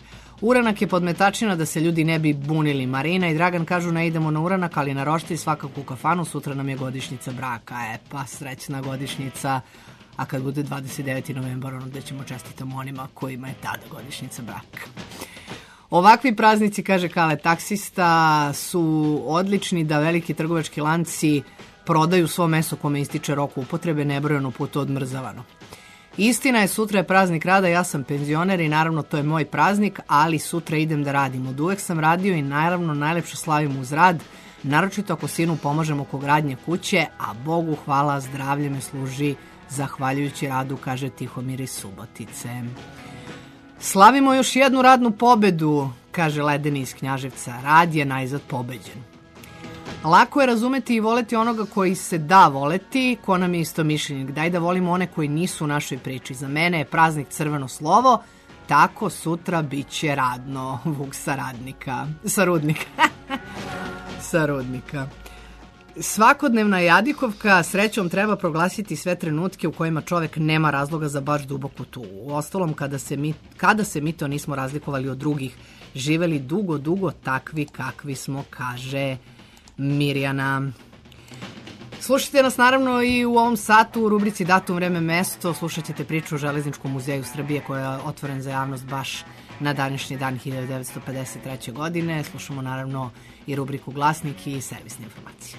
Uranak je podmetačina da se ljudi ne bi bunili. Marina i Dragan kažu ne idemo na uranak, ali na roštilj svakako u kafanu, sutra nam je godišnjica braka. E pa, srećna godišnjica, a kad bude dvadeset deveti novembar, onda ćemo čestitamo onima kojima je tada godišnjica braka. Ovakvi praznici, kaže Kale taksista, su odlični da veliki trgovački lanci prodaju svo meso kome ističe rok upotrebe, nebrojeno puta odmrzavano. Istina je, sutra je praznik rada, ja sam penzioner i naravno to je moj praznik, ali sutra idem da radim. Od uvek sam radio i naravno najlepše slavim uz rad, naročito ako sinu pomažem oko gradnje kuće, a Bogu hvala, zdravlje me služi zahvaljujući radu, kaže Tihomir iz Subotice. Slavimo još jednu radnu pobedu, kaže Ledeni iz Knjaževca, rad je najzad pobeđen. Lako je razumeti i voleti onoga koji se da voleti, ko nam je isto mišljenik. Daj da volimo one koji nisu u našoj priči. Za mene je praznik crveno slovo, tako sutra bit će radno. Vuk sa radnika. Sa rudnika. Sa rudnika. Svakodnevna jadikovka, srećom treba proglasiti sve trenutke u kojima čovek nema razloga za baš duboku tugu. Uostalom, kada se mi, kada se mi to nismo razlikovali od drugih, živeli dugo, dugo takvi kakvi smo, kaže Mirjana. Slušajte nas naravno i u ovom satu u rubrici Datum, vreme, mesto. Slušat ćete priču o Železničkom muzeju Srbije koja je otvoren za javnost baš na današnji dan hiljadu devetsto pedeset treće. godine. Slušamo naravno i rubriku Glasnik i servisne informacije.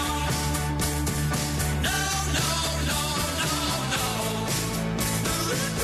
No, no, no, no, no.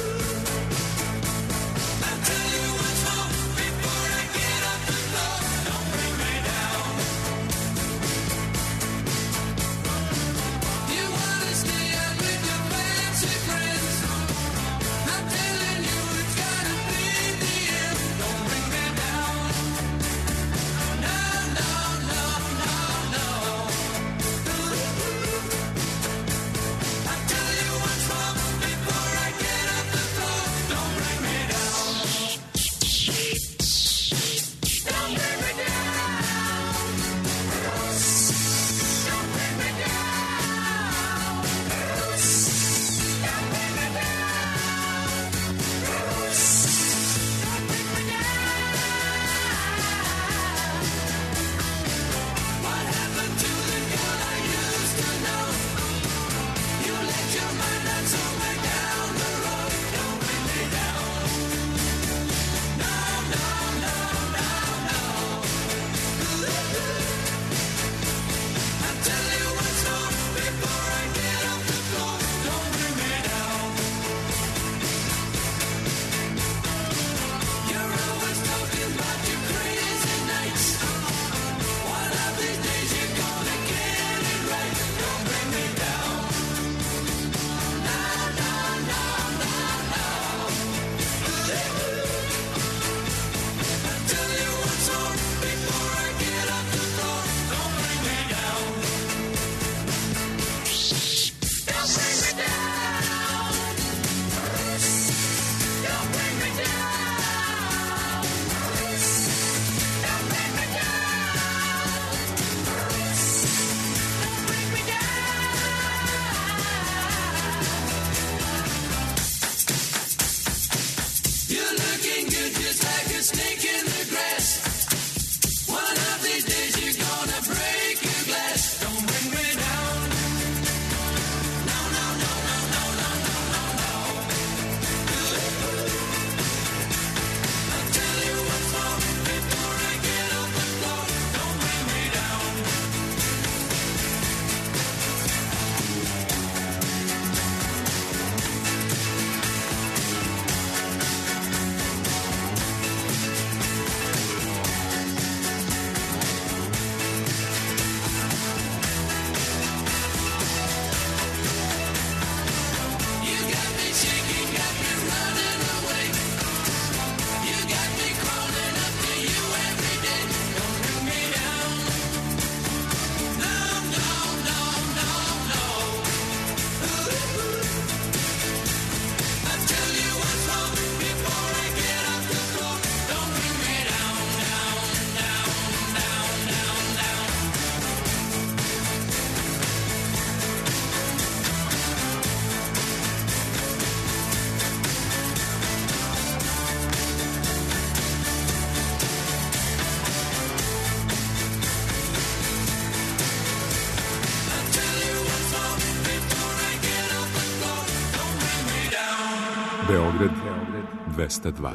Beograd dvesta dva.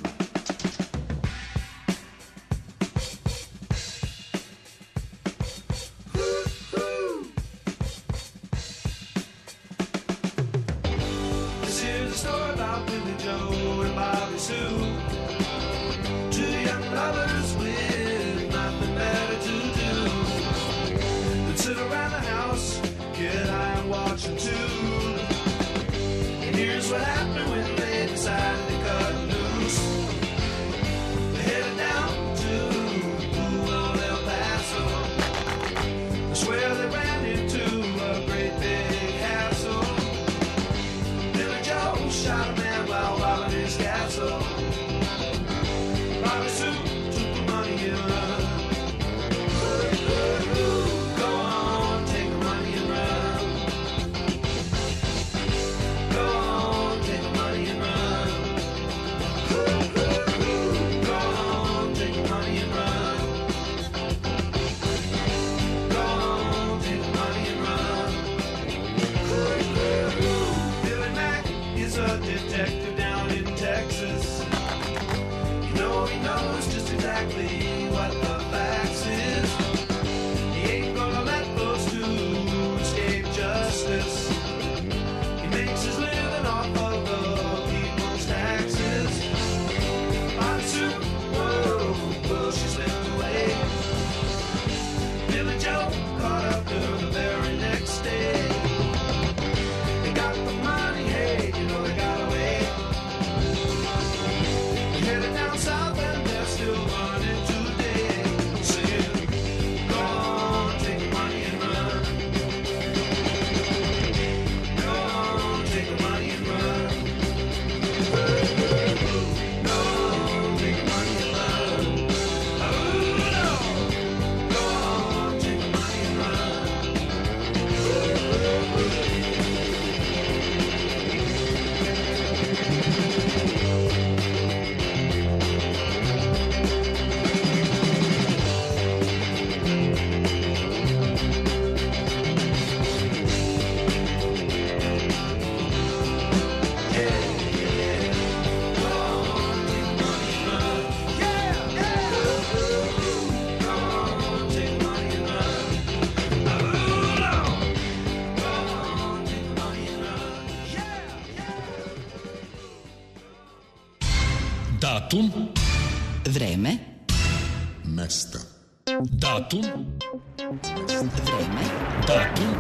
This here's a story about Billy Joe and Bobby Sue. Two young lovers with nothing better to do than sit around the house, get high and watch a tube. And here's what happened when they decided to cut loose. They headed down to old El Paso. I swear they ran into a great big hassle. Billy Joe shot a man while robbing his castle. Bobby Sue took the money and run. Go on, take the money and run. Go on, take the money and run. Go on, take the money and run. Go on, take the money and run. Billy Mack is a detective down in Texas. You know he knows just exactly what the facts is. He ain't gonna let those two escape justice. He makes his living off of the people's taxes. Bobby Sue, whoa, whoa, she slipped away. Billy Joe caught up to her the very next day. They got the money, hey, you know they got away. They headed down south and they're still running today. Saying, go on, take the money and run. Go on, take the money and run. Go on, take the money and run. Oh, no. Go on, take the money and run. Datum, Vreme, mesta. Datum, vreme, datum,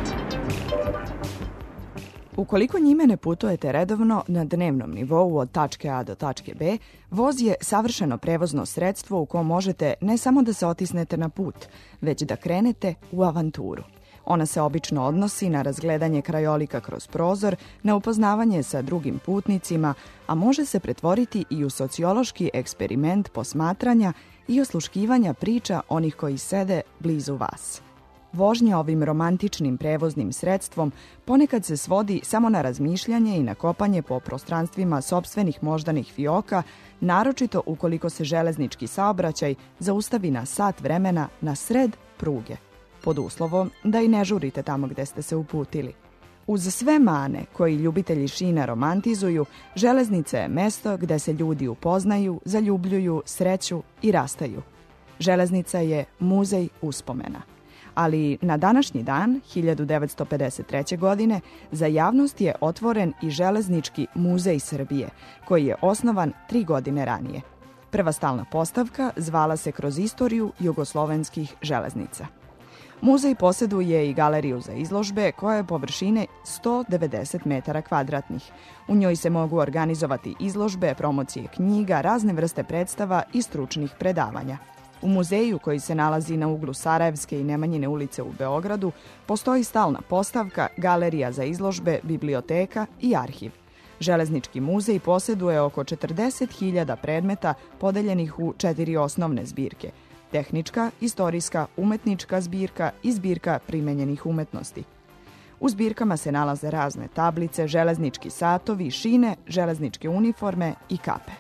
Ukoliko njime ne putujete redovno na dnevnom nivou od tačke A do tačke B, voz je savršeno prevozno sredstvo u kom možete ne samo da se otisnete na put, već da krenete u avanturu. Ona se obično odnosi na razgledanje krajolika kroz prozor, na upoznavanje sa drugim putnicima, a može se pretvoriti i u sociološki eksperiment posmatranja i osluškivanja priča onih koji sede blizu vas. Vožnja ovim romantičnim prevoznim sredstvom ponekad se svodi samo na razmišljanje i na kopanje po prostranstvima sopstvenih moždanih fioka, naročito ukoliko se železnički saobraćaj zaustavi na sat vremena na sred pruge, pod uslovom da i ne žurite tamo gde ste se uputili. Uz sve mane koji ljubitelji šina romantizuju, železnica je mesto gde se ljudi upoznaju, zaljubljuju, sreću i rastaju. Železnica je muzej uspomena. Ali na današnji dan, hiljadu devetsto pedeset treće. godine, za javnost je otvoren i Železnički muzej Srbije, koji je osnovan tri godine ranije. Prva stalna postavka zvala se Kroz istoriju jugoslovenskih železnica. Muzej posjeduje i galeriju za izložbe koja je površine sto devedeset metara kvadratnih. U njoj se mogu organizovati izložbe, promocije knjiga, razne vrste predstava i stručnih predavanja. U muzeju, koji se nalazi na uglu Sarajevske i Nemanjine ulice u Beogradu, postoji stalna postavka, galerija za izložbe, biblioteka i arhiv. Železnički muzej posjeduje oko četrdeset hiljada predmeta podeljenih u četiri osnovne zbirke: tehnička, istorijska, umetnička zbirka i zbirka primenjenih umetnosti. U zbirkama se nalaze razne tablice, železnički satovi, šine, železničke uniforme i kape.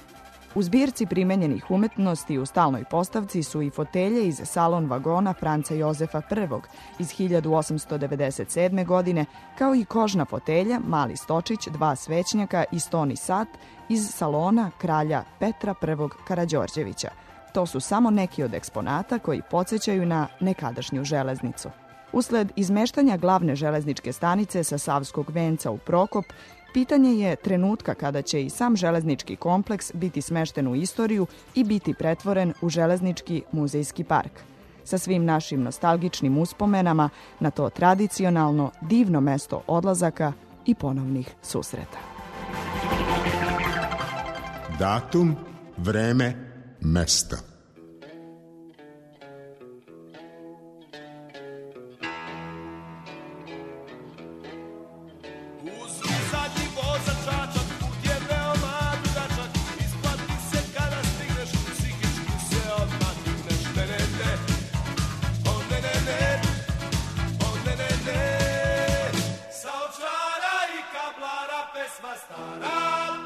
U zbirci primenjenih umetnosti u stalnoj postavci su i fotelje iz salon vagona Franca Jozefa I iz hiljadu osamsto devedeset sedme. godine, kao i kožna fotelja, mali stočić, dva svećnjaka i stoni sat iz salona kralja Petra I Karađorđevića. To su samo neki od eksponata koji podsjećaju na nekadašnju železnicu. Usled izmeštanja glavne železničke stanice sa Savskog venca u Prokop, pitanje je trenutka kada će i sam železnički kompleks biti smešten u istoriju i biti pretvoren u železnički muzejski park. Sa svim našim nostalgičnim uspomenama na to tradicionalno divno mesto odlazaka i ponovnih susreta. Datum, vreme, mesta. Zadnji vozač Čačak, put je veoma dugačak. Isplati se kada stigneš, psihički se odmah digneš. Ne, ne, ne, o ne, ne, ne, o ne, ne, ne. Sa ovčara i kablara pesma stara.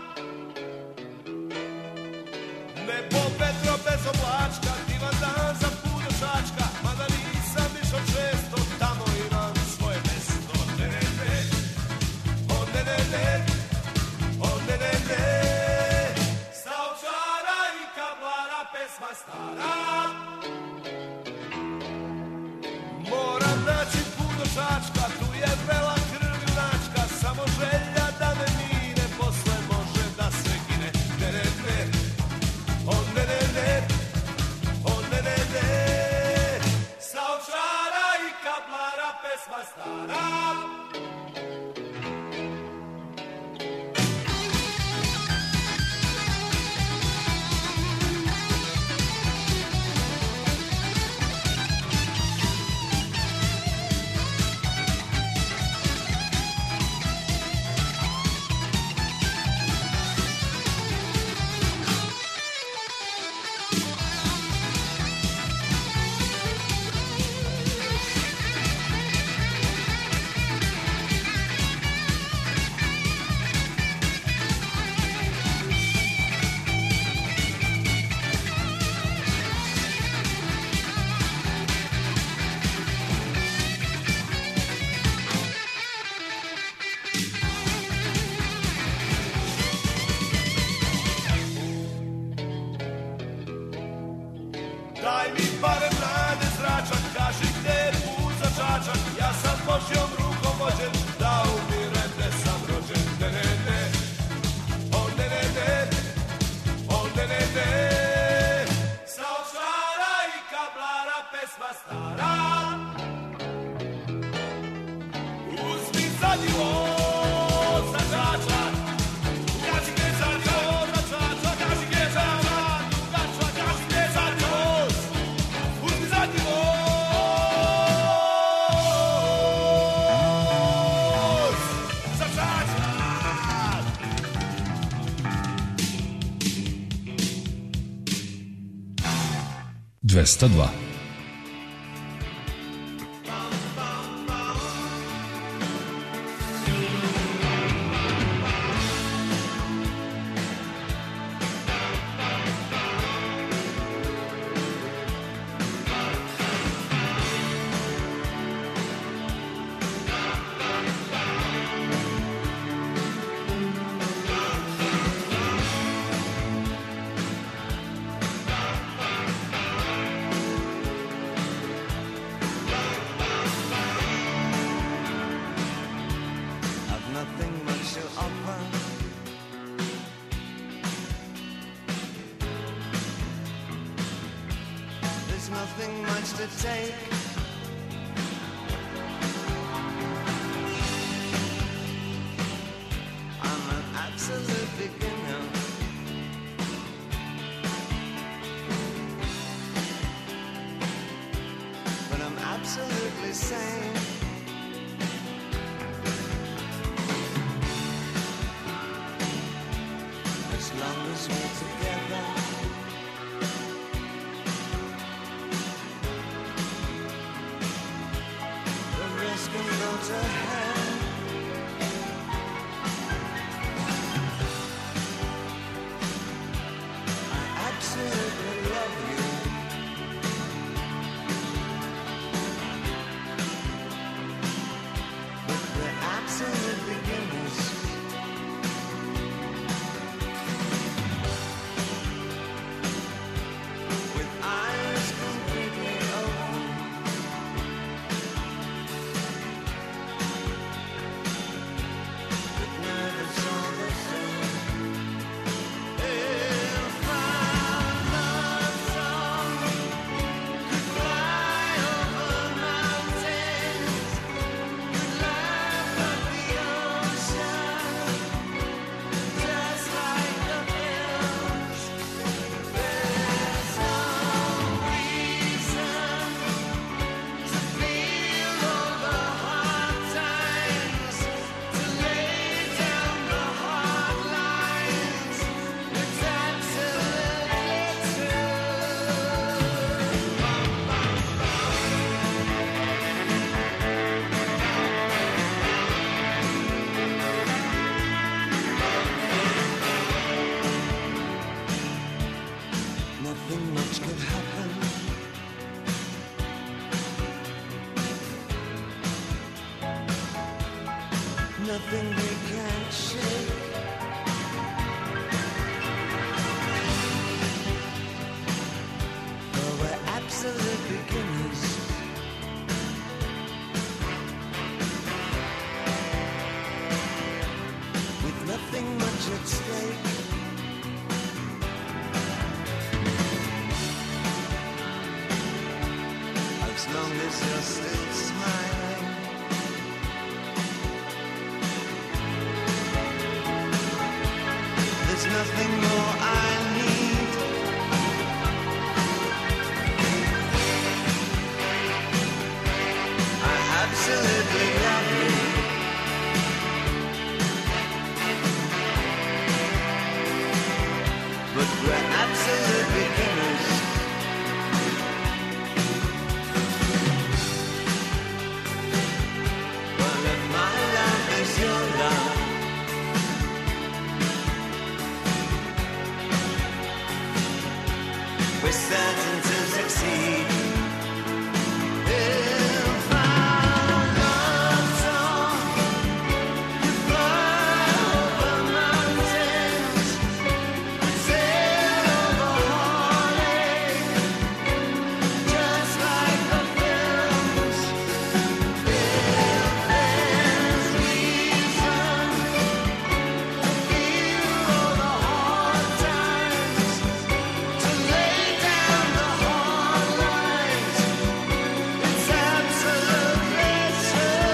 Nebo vetro bez oblačka, divan dan za put do Čačka. Mada nisam išao često, tamo imam svoje mesto. Ne, ne, ne, o ne, ne, ne, o ne, ne, ne. Sa ovčara i kablara pesma stara. Moram naći put do Čačka, tu je vela krv junačka. Samo želja da me mine, posle može da se gine. Ne, ne, ne, o ne, ne, ne, o ne, ne, ne. Sa ovčara i kablara pesma stara. Daj mi barem nade zračak, kaži gde je put za Čačak. Ja sam Božjom rukom vođen, da umirem gde sam rođen. Ne, ne, ne, o ne, ne, ne, o ne, ne, ne. Sa ovčara i kablara pesma stara. Uzmi zadnji voz za Čačak. Kaži gde je zadnji voz za Čačak, kaži gde je zadnji voz za Čačak, kaži gde je zadnji voz. Uzmi zadnji voz za Čačak. dvesta dva. I've nothing much to offer. There's nothing much to take. I'm an absolute beginner. But I'm absolutely sane. As long as we're together, the rest can go to hell. much at stake. As long as you're still smiling, there's nothing more I need. I absolutely love you. But we're absolute beginners. Well, if my love is your love, we're certain to succeed. If our love song could fly over mountains, sail over heartache, just like the films. If there's reason to feel all the hard times, to lay down the hard lines, it's absolutely true.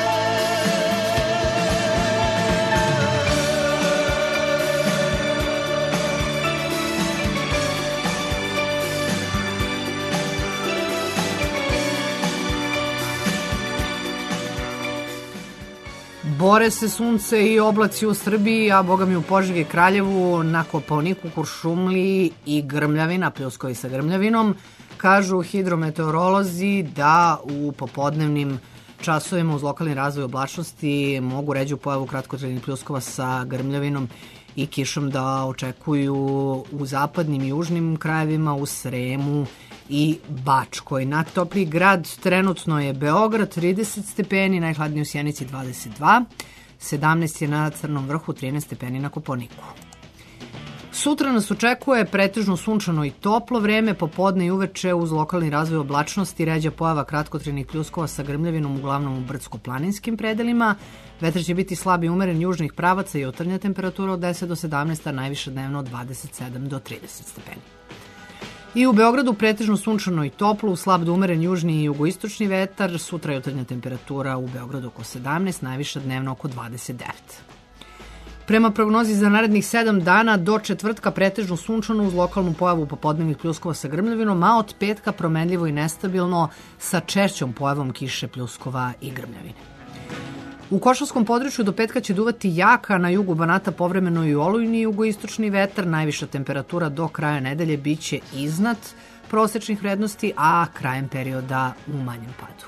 Bore se sunce i oblaci u Srbiji, a boga mi u Požegi, Kraljevu, na Kopaoniku, Kuršumliji i grmljavina, pljuskovi sa grmljavinom. Kažu hidrometeorolozi da u popodnevnim časovima uz lokalni razvoj oblačnosti mogu ređu pojavu kratkotrajnih pljuskova sa grmljavinom i kišom da očekuju u zapadnim i južnim krajevima, u Sremu i Bačkoj. Najtopliji grad trenutno je Beograd, trideset stepeni, najhladniji u Sjenici dvadeset dva, sedamnaest je na Crnom vrhu, trinaest stepeni na Kopaoniku. Sutra nas očekuje pretežno sunčano i toplo vreme, popodne i uveče uz lokalni razvoj oblačnosti, ređa pojava kratkotrajnih pljuskova sa grmljavinom uglavnom u brdsko-planinskim predelima. Vetar će biti slab i umeren južnih pravaca i jutarnja temperatura od deset do sedamnaest, a najviše dnevno od dvadeset sedam do trideset stepeni. I u Beogradu pretežno sunčano i toplo, slab do umeren južni i jugoistočni vetar, sutra jutarnja temperatura u Beogradu oko sedamnaest, najviša dnevno oko dvadeset devet. Prema prognozi za narednih sedam dana, do četvrtka pretežno sunčano uz lokalnu pojavu popodnevnih pljuskova sa grmljavinom, a od petka promenljivo i nestabilno sa češćom pojavom kiše, pljuskova i grmljavine. U Košavskom području do petka će duvati jaka, na jugu Banata povremeno i olujni jugoistočni vetar, najviša temperatura do kraja nedelje biće iznad prosečnih vrednosti, a krajem perioda u manjem padu.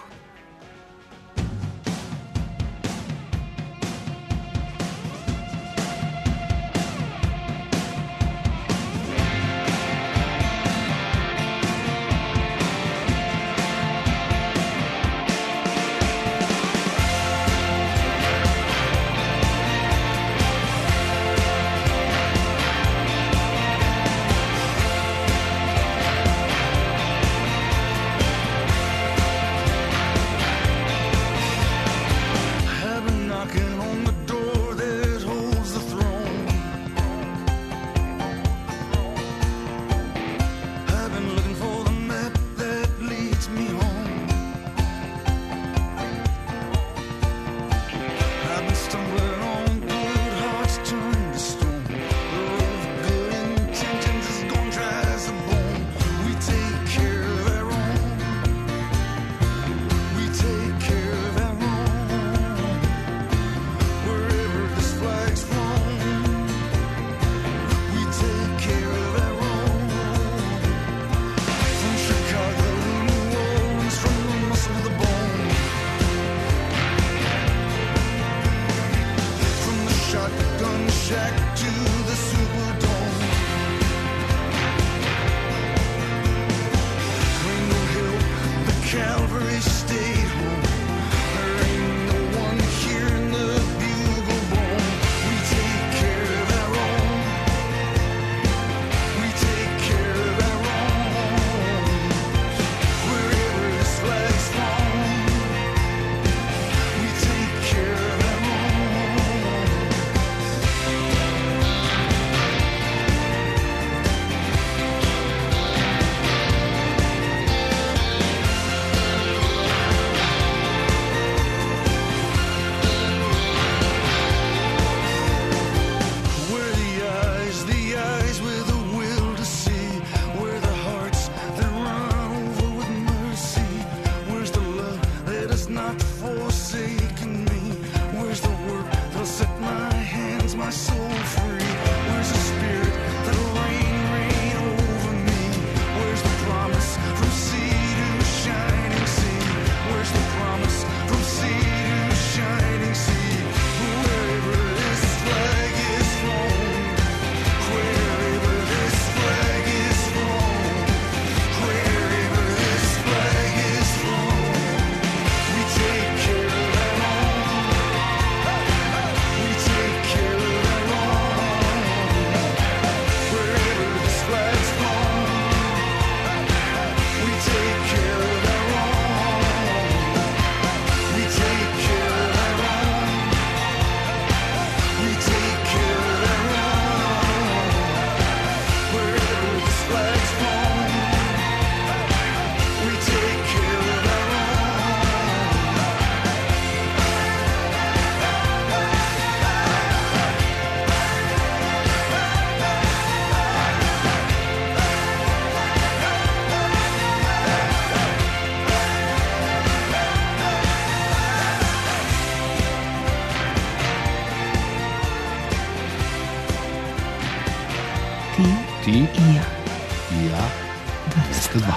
Ti. Ti. I ja. I ja. dvesta dva.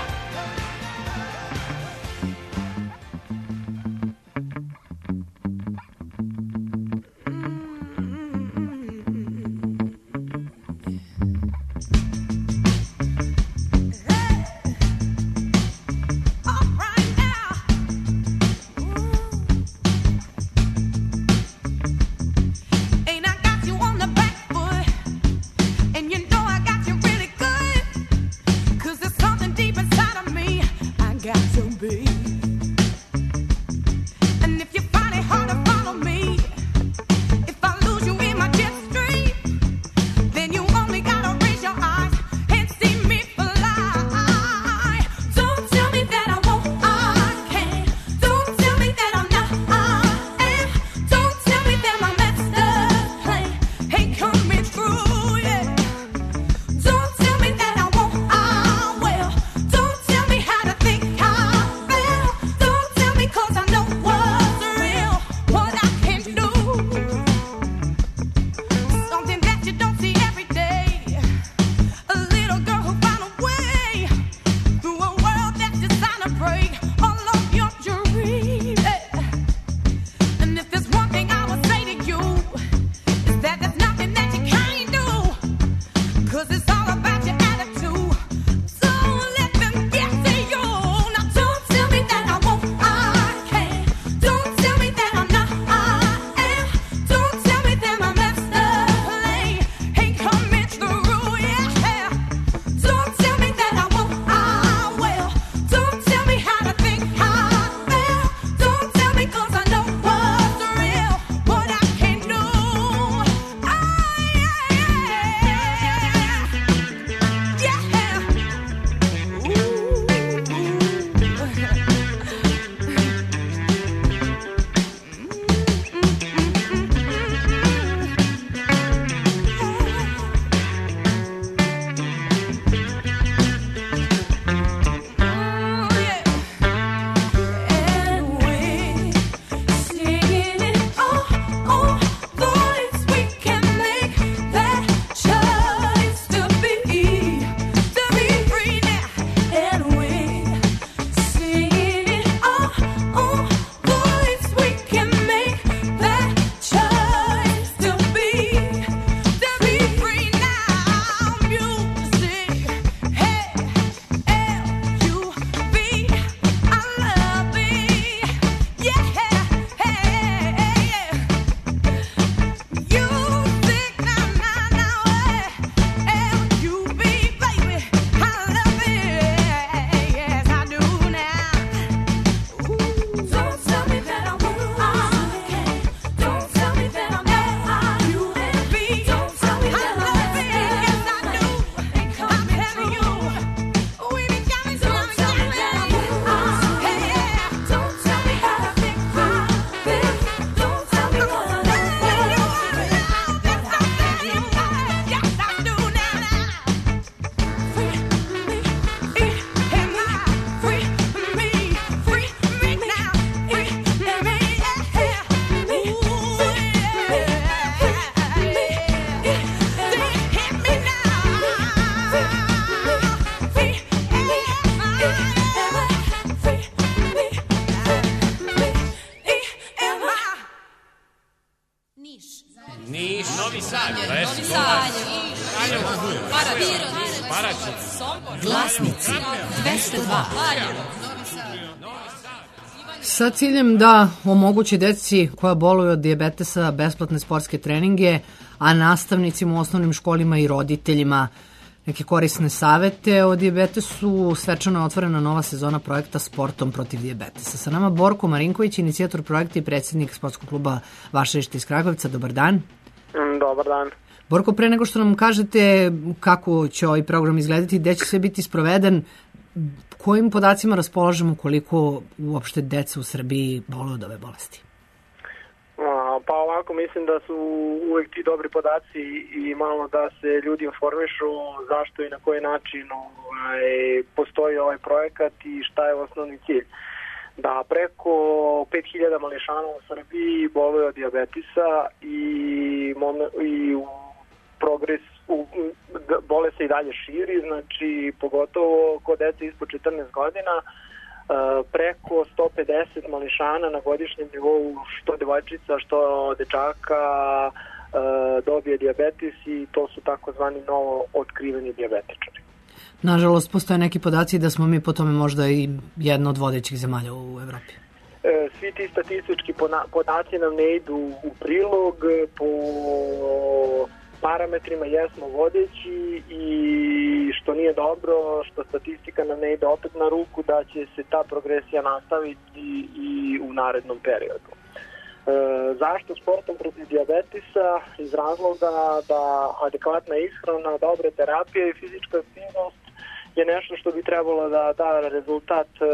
Ain't I got you on the back foot? And you know I got you really good. 'Cause there's something deep inside of me I got to be. And if you find it hard to follow me, if I lose you in my jet stream, then you only gotta raise your eyes and see me fly. Don't tell me that I won't, I can't. Don't tell me that I'm not, I am. Don't tell me that my master plan ain't coming through, yeah. Don't tell me that I won't, I will. Don't tell me how to think, how I feel. Don't tell me 'cause I know what's real, what I can do. Something that you don't see every day. A little girl who found a way through a world that's designed to break all of your dreams. Yeah. And if there's one thing I would say to you, is that there's nothing that you can't do. 'Cause it's all about your attitude. So let them get to you. Now don't tell me that I won't, I can't. Don't tell me that I'm not, I am. Don't tell me that my master plan ain't coming through, yeah. Don't tell me that I won't, I will. Don't tell me how to think, how I feel. Don't tell me 'cause I know what's real, what I can do. Singing it all, all voice, we can make that choice to be, to be free now. And we singing it all, all voice, we can make that choice to be, to be free now. Music, hey, L U V, I love it, yeah, hey, yeah. Music, now, now, now, L U V, baby, I love it, yes, I do now. Don't tell me that I won't, I can't. Don't tell me that I'm not, I U N V. Don't tell me that I love it, yes, I do. I'm telling you, we be coming to me, tell me that I won't, I can't. Don't tell me how to think, how I feel. Don't tell me 'cause I know what's real. Yes, I tell you, yes, I do now, now. Free me, am I? Free me, free me now. Free me, yeah, me. Hit me Niš, Novi Sad, Novi Sad, Paraćin, Glasnici dvesta dva. Sa ciljem da omogući deci koja boluju od dijabetesa besplatne sportske treninge, a nastavnicima u osnovnim školima i roditeljima neke korisne savete o dijabetesu, svečano je otvorena nova sezona projekta Sportom protiv dijabetesa. Sa nama Borko Marinković, inicijator projekta i predsjednik sportskog kluba Vašarište iz Kragujevca. Dobar dan. Dobar dan. Borko, pre nego što nam kažete kako će ovaj program izgledati, gde će sve biti sproveden, kojim podacima raspolažemo koliko uopšte deca u Srbiji boluju od ove bolesti? Pa ovako, mislim da su uvek ti dobri podaci i malo da se ljudi informišu zašto i na koji način ovaj, postoji ovaj projekat i šta je osnovni cilj. Da preko pet hiljada mališana u Srbiji boluje od dijabetisa i, i u progres, u, bolest bole se i dalje širi, znači pogotovo kod dece ispod četrnaest godina, preko sto pedeset mališana na godišnjem nivou, što devojčica, što dečaka, dobije dijabetes i to su takozvani novo otkriveni dijabetičari. Nažalost, postoje neki podaci da smo mi po tome možda i jedna od vodećih zemalja u Evropi. Svi ti statistički podaci nam ne idu u prilog, po parametrima jesmo vodeći i što nije dobro, što statistika nam ne ide opet na ruku da će se ta progresija nastaviti i u narednom periodu. E, zašto sportom protiv dijabetisa? Iz razloga da adekvatna ishrana, dobre terapije i fizička aktivnost je nešto što bi trebalo da da rezultat, e,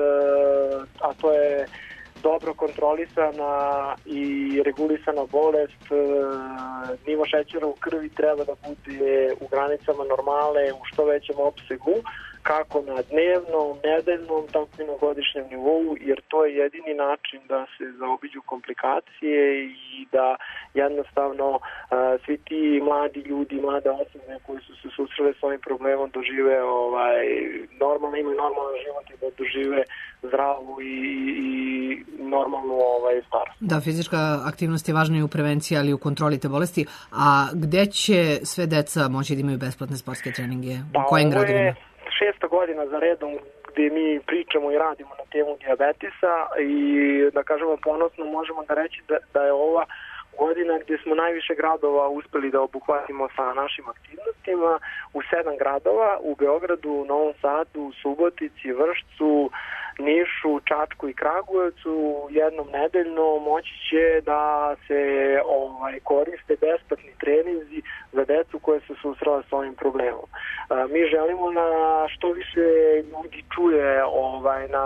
a to je dobro kontrolisana i regulisana bolest, e, nivo šećera u krvi treba da bude u granicama normale u što većem opsegu, kako na dnevnom, nedeljnom, tako i na godišnjem nivou, jer to je jedini način da se zaobiđu komplikacije i da jednostavno a, svi ti mladi ljudi, mlade osobe koji su se susreli s ovim problemom dožive ovaj, normalno, imaju normalan život i da dožive zdravu i, i normalnu ovaj, starost. Da, fizička aktivnost je važna i u prevenciji, ali i u kontroli te bolesti. A gde će sve deca moći da imaju besplatne sportske treninge? U kojim gradovima? Šesta godina za redom gde mi pričamo i radimo na temu dijabetisa i da kažemo ponosno možemo da reći da, da je ova godina gdje smo najviše gradova uspeli da obuhvatimo sa našim aktivnostima. U sedam gradova, u Beogradu, Novom Sadu, Subotici, Vršcu, Nišu, Čačku i Kragujevcu jednom nedeljno moći će da se ovaj, koriste besplatni treninzi za decu koje se susrela s ovim problemom. A, mi želimo na što više ljudi čuje ovaj, na,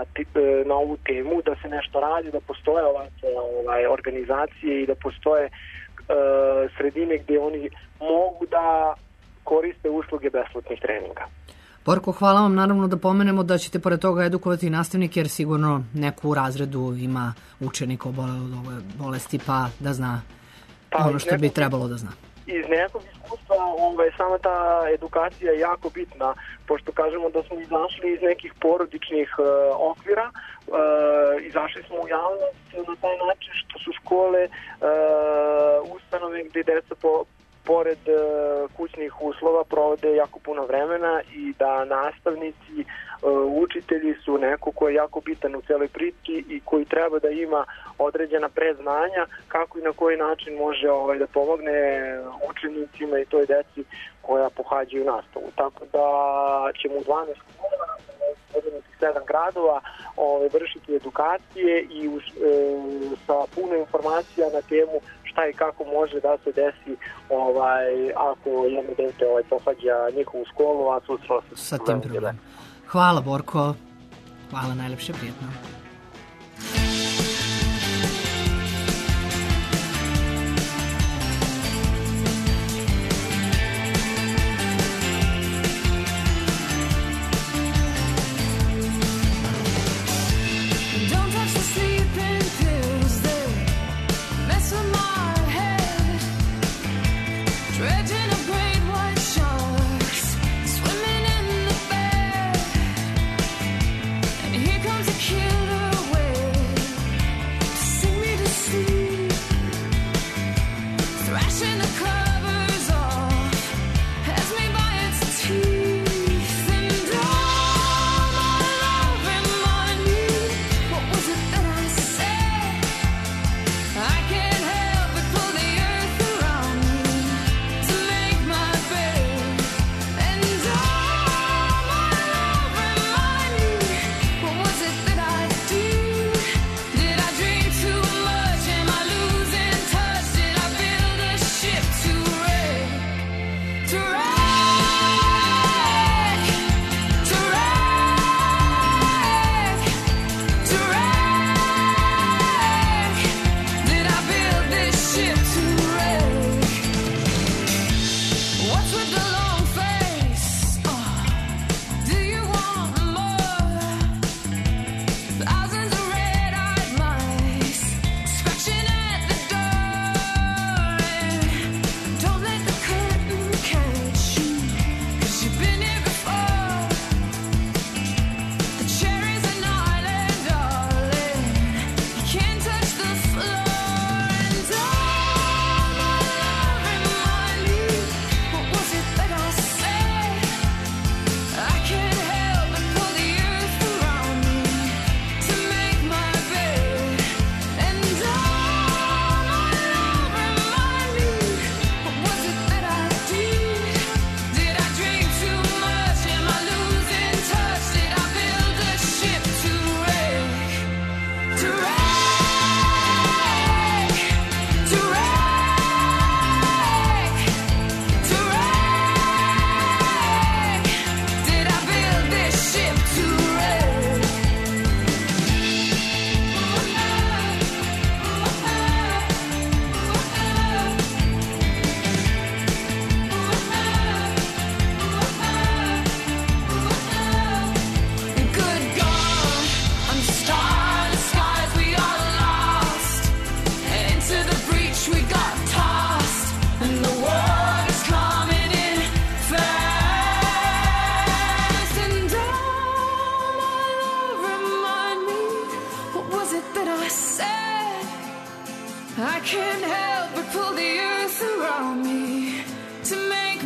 na ovu temu, da se nešto radi, da postoje ovakve ovaj, organizacije i da postoje uh, sredine gdje oni mogu da koriste usluge besplatnih treninga. Borko, hvala vam. Naravno da pomenemo da ćete pored toga edukovati i nastavnike, jer sigurno neku u razredu ima učenika obole od ove bolesti, pa da zna pa, ono što nekog, bi trebalo da zna. Iz nekog iskustva ovaj, sama ta edukacija je jako bitna, pošto kažemo da smo izašli iz nekih porodičnih uh, okvira, uh, izašli smo u javnost na taj način što su škole, uh, ustanove gdje deca po pored uh, kućnih uslova provode jako puno vremena i da nastavnici, uh, učitelji su neko ko je jako bitan u celoj priči i koji treba da ima određena predznanja kako i na koji način može ovaj, da pomogne učenicima i toj deci koja pohađaju nastavu. Tako da ćemo u dvanaest škola, sedam gradova ovaj, vršiti edukacije i uz, e, sa puno informacija na temu šta i kako može da se desi ovaj, ako jedno dete ovaj, pohađa njihovu školu, a susrela se sa tim problemom. Hvala Borko, hvala, najlepše, prijetno.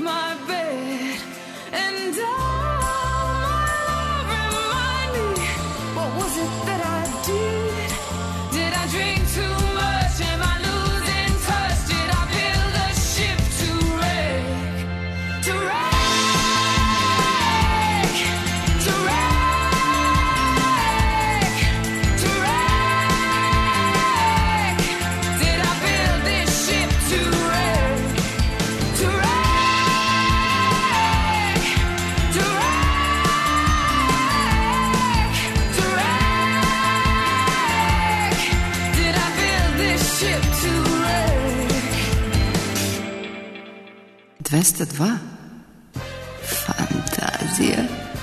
my bed, and oh, my love, remind me, what was it that I did? Did I drink too much? Am I losing touch? Did I build a ship to wreck? To wreck, to wreck, to wreck. Did I build this ship to wreck? To wreck, to wreck, to wreck. Did I build this ship to wreck? dvesta dva. Fantazija.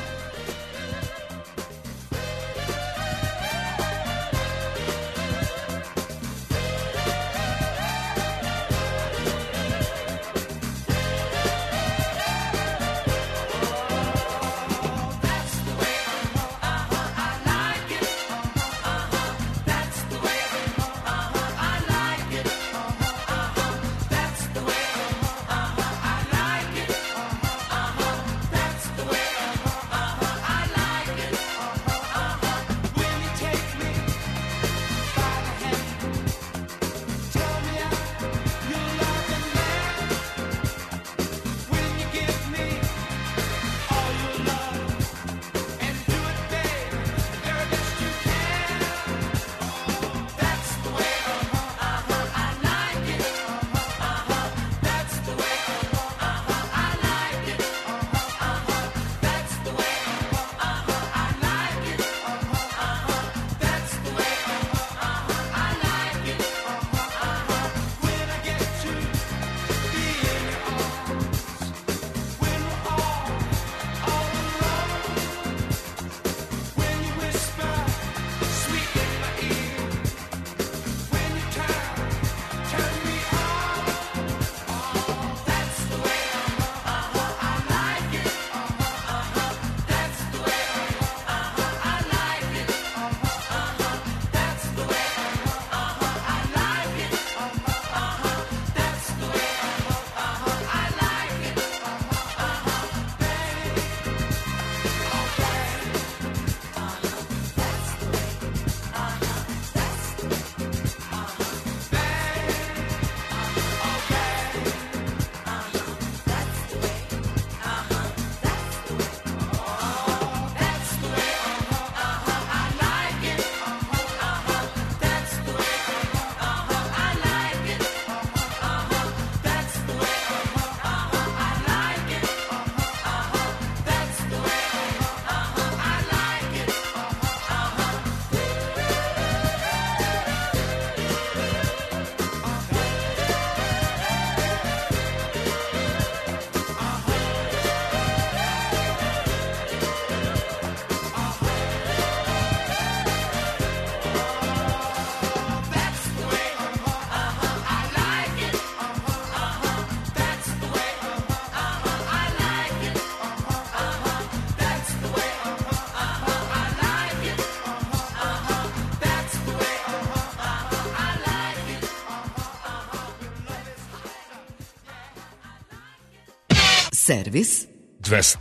Servis dvesta.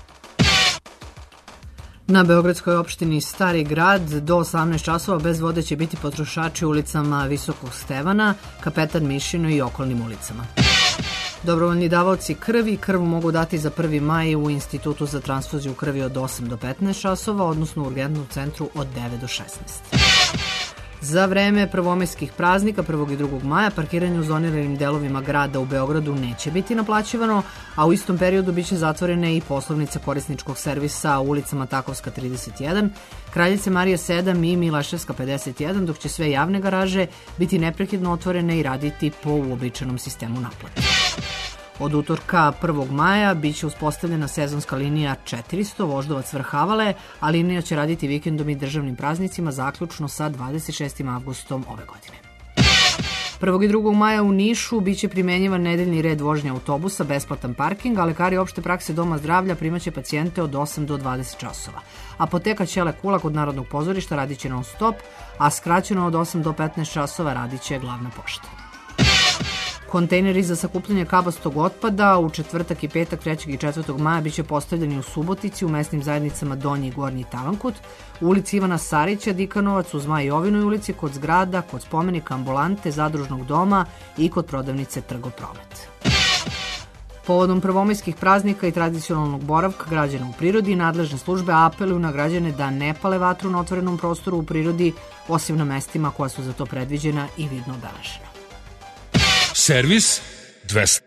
Na beogradskoj opštini Stari grad do osamnaest časova bez vode će biti potrošači ulicama Visokog Stevana, Kapetan Mišino i okolnim ulicama. Dobrovoljni davaoci krvi krv mogu dati za prvi maj u Institutu za transfuziju krvi od osam do petnaest časova, odnosno u urgentnom centru od devet do šesnaest. Za vreme prvomajskih praznika prvog i drugog maja parkiranje u zoniranim delovima grada u Beogradu neće biti naplaćivano, a u istom periodu biće zatvorene i poslovnice korisničkog servisa u ulicama Takovska trideset jedan, Kraljice Marije sedam i Milaševska pedeset jedan, dok će sve javne garaže biti neprekidno otvorene i raditi po uobičajenom sistemu naplate. Od utorka prvog maja biće uspostavljena sezonska linija četiristo Voždovac Vrhavale, a linija će raditi vikendom i državnim praznicima zaključno sa dvadeset šestim avgustom ove godine. prvog i drugog maja u Nišu biće primenjivan nedeljni red vožnje autobusa, besplatan parking, a lekari opšte prakse Doma zdravlja primaće pacijente od osam do dvadeset časova. Apoteka Ćele Kula kod Narodnog pozorišta radiće non stop, a skraćeno od osam do petnaest časova radiće glavna pošta. Kontejneri za sakupljanje kabastog otpada u četvrtak i petak, trećeg i četvrtog maja biće postavljeni u Subotici u mesnim zajednicama Donji i Gornji Talankut, u ulici Ivana Sarića, Dikanovac, u Zmajovinoj ulici, kod zgrada, kod spomenika, ambulante, zadružnog doma i kod prodavnice Trgopromet. Povodom prvomajskih praznika i tradicionalnog boravka građana u prirodi, nadležne službe apeluju na građane da ne pale vatru na otvorenom prostoru u prirodi, osim na mestima koja su za to predviđena i vidno obeležena. Servis dvesta.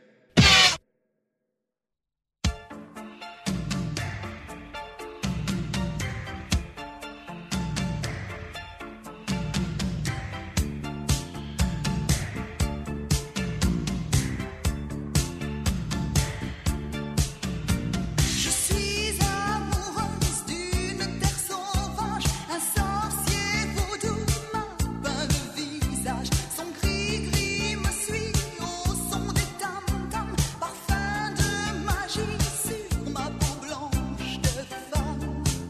Je suis amoureuse d'une terre sauvage, un sorcier vaudou m'a peint le visage, son gris-gris me suit au son des tam-tams, parfum de magie sur ma peau blanche de femme.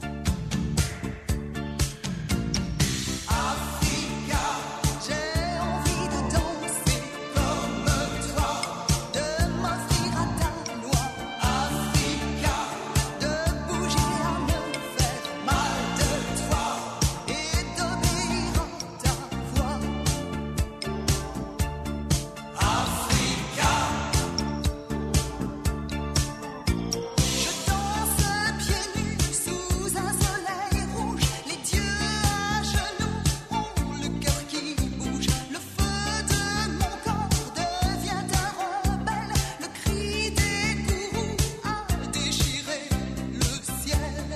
Africa, j'ai envie de danser comme toi, de m'offrir à ta loi. Africa, de bouger à me faire mal de toi et d'obéir à ta voix. Africa, je danse pieds nus sous un soleil rouge, les dieux à genoux ont le cœur qui bouge, le feu de mon corps devient un rebelle, le cri des gourous a déchiré le ciel.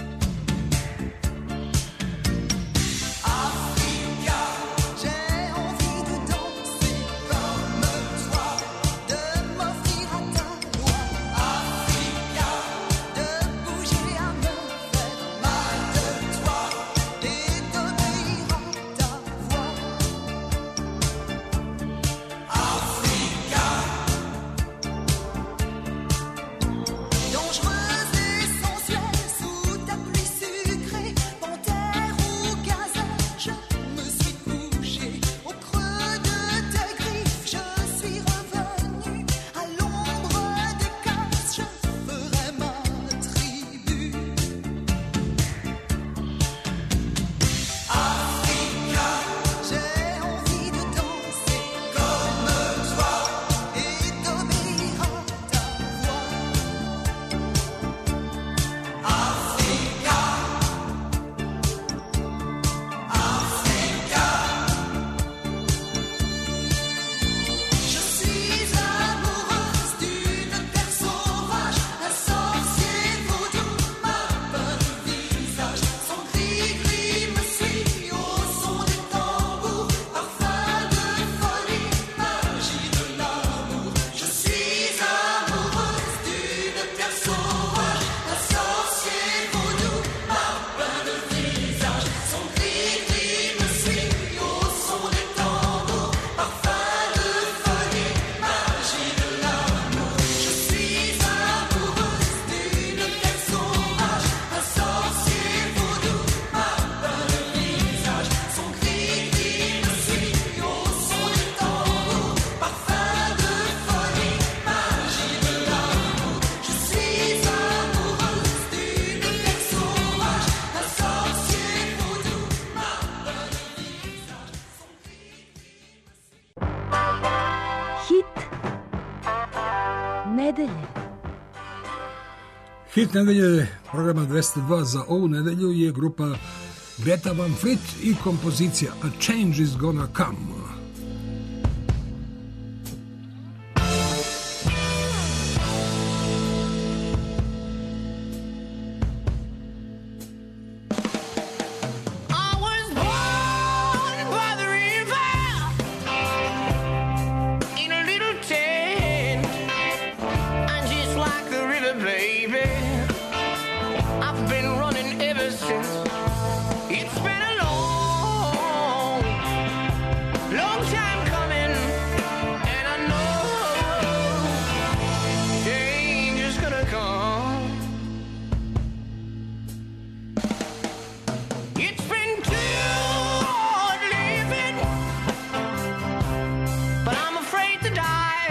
Africa, j'ai envie de danser comme toi, de m'offrir à ta loi. Africa, de bouger à me faire mal de toi et d'obéir à ta voix. Africa, dangereuse et sensuelle sous ta pluie sucrée, panthère ou gazelle, je me suis couchée au creux de tes griffes, je suis revenue à l'ombre des cases, je ferai ma tribu. Africa, j'ai envie de danser comme toi et d'obéir à ta voix. Africa, Africa, je suis amoureuse d'une terre sauvage, un sorcier vaudou m'a peint le visage, son gris-gris me suit au son des tambours, parfum de folie, magie de l'amour. Je suis amoureuse d'une terre sauvage, un sorcier vaudou m'a peint le visage, son gris-gris me suit au son des tambours, parfum de folie, magie de l'amour. Je suis amoureuse d'une terre sauvage, un sorcier vaudou m'a peint le visage, son gris-gris me suit au son des tambours, parfum de folie, magie de l'amour. Je suis amoureuse d'une terre sauvage, un sorcier vaudou m'a peint le visage, son Hit nedelje. Hit nedelje programa dvesta dva za ovu nedelju je grupa Greta Van Fleet i kompozicija A Change is Gonna Come. I was born by the river in a little tent, and just like the river, baby, I've been running ever since. It's been a long, long time coming, and I know change is gonna come. It's been too hard living, but I'm afraid to die.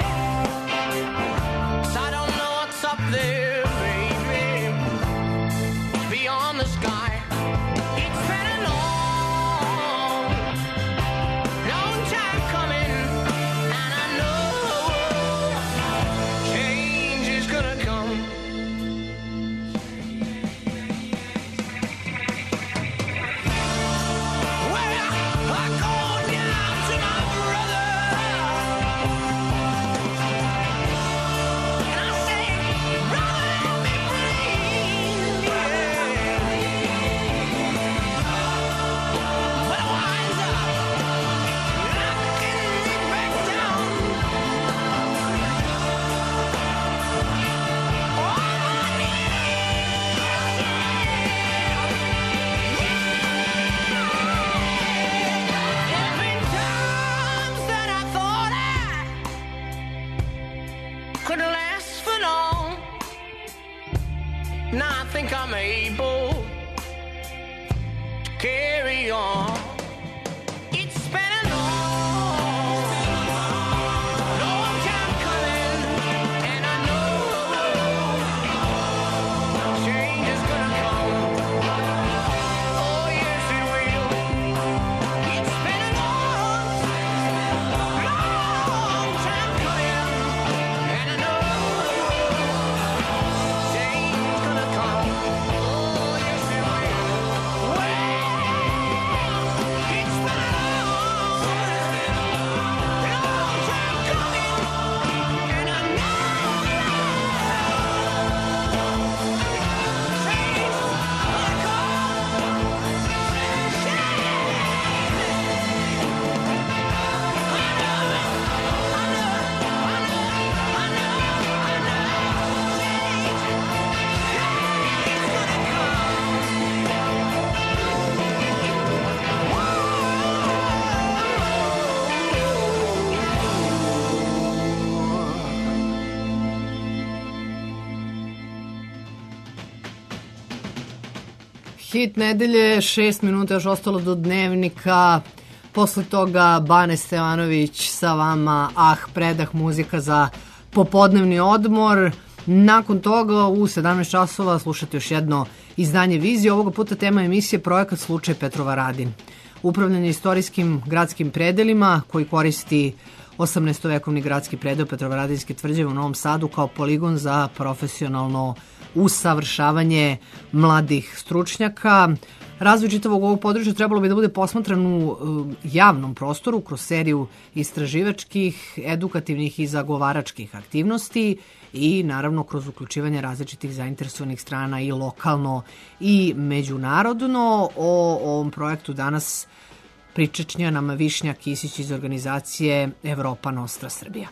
Now I think I'm able to carry on. It's been a long, long time coming, and I know change is gonna come. Oh yes it will. It's been a long, long time coming, and I know change is gonna come. Oh yes it will. Well, it's been a long, long time coming, and I know change is gonna Hit nedelje, šest minuta još ostalo do dnevnika. Posle toga Bane Stevanović sa vama, ah, predah muzika za popodnevni odmor. Nakon toga u sedamnaest časova slušate još jedno izdanje Vizije. Ovoga puta tema emisije Projekat Slučaj Petrovaradin. Upravljanje istorijskim gradskim predelima koji koristi osamnaestovekovni gradski predel Petrovaradinske tvrđave u Novom Sadu kao poligon za profesionalno usavršavanje mladih stručnjaka. Razvoj čitavog ovog područja trebalo bi da bude posmatran u javnom prostoru kroz seriju istraživačkih, edukativnih i zagovaračkih aktivnosti i naravno kroz uključivanje različitih zainteresovanih strana i lokalno i međunarodno. O ovom projektu danas pričečnja nama Višnja Kisić iz organizacije Evropa Nostra Srbija.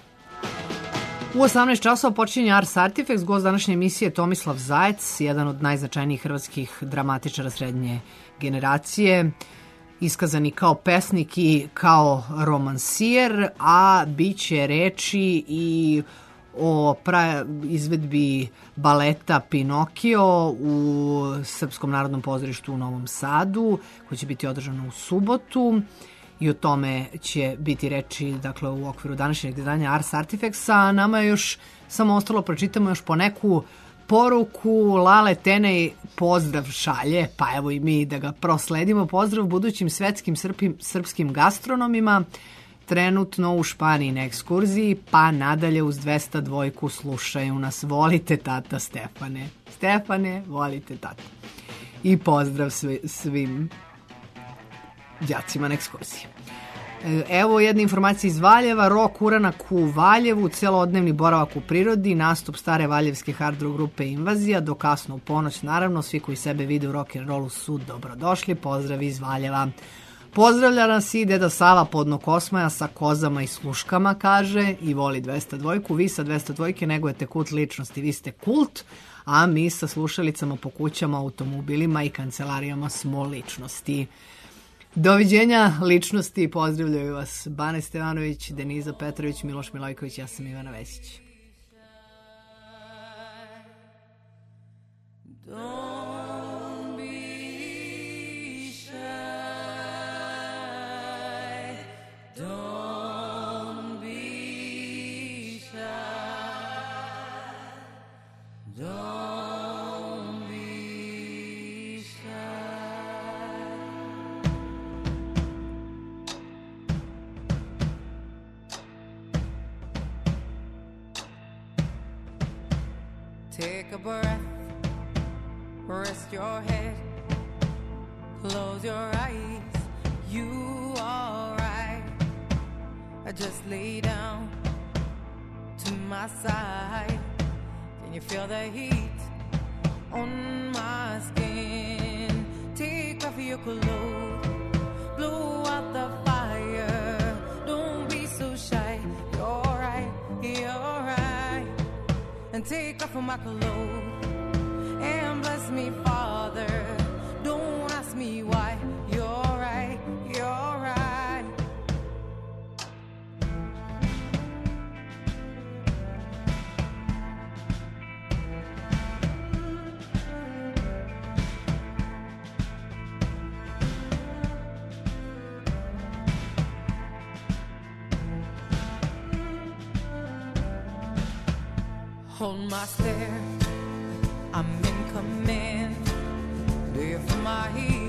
U osamnaest časova počinje Ars Artifex, gost današnje emisije je Tomislav Zajec, jedan od najznačajnijih hrvatskih dramatičara srednje generacije, iskazani kao pesnik i kao romansijer, a bit će reči i o pra izvedbi baleta Pinokio u Srpskom narodnom pozorištu u Novom Sadu, koji će biti održano u subotu. I o tome će biti reči, dakle, u okviru današnjeg izdanja Ars Artifexa. Nama je još samo ostalo, pročitamo još po neku poruku. Lale Tenej pozdrav šalje, pa evo i mi da ga prosledimo. Pozdrav budućim svetskim srpim, srpskim gastronomima, trenutno u Španiji na ekskurziji, pa nadalje uz dvesta dvojku slušaju nas. Volite tata Stefane. Stefane, volite tata. I pozdrav svi, svim đacima na ekskurziji. Evo jedna informacija iz Valjeva. Rok uranak u Valjevu, celodnevni boravak u prirodi, nastup stare valjevske hard rock grupe Invazija do kasno u ponoć. Naravno, svi koji sebe vide u rock'n'rollu su dobrodošli. Pozdrav iz Valjeva. Pozdravlja nas i deda Sava Podnokosmaja sa kozama i sluškama, kaže, i voli dvesta dvojku. Vi sa dvesta dvojke negujete kult ličnosti, vi ste kult, a mi sa slušalicama po kućama, automobilima i kancelarijama smo ličnosti. Doviđenja ličnosti, pozdravljaju vas Bane Stevanović, Deniza Petrović, Miloš Milojković, ja sam Ivana Vesić. Don't be shy. Don't be shy. Don't be shy. Take a breath, rest your head, close your eyes, you alright. I just lay down to my side. Can you feel the heat on my skin? Take off your clothes, blow out the fire. Don't be so shy, you're right, you're right. And take off my clothes and bless me, Father. Don't ask me why. You're right, you're right. hold my stare. I'm in command. Lift my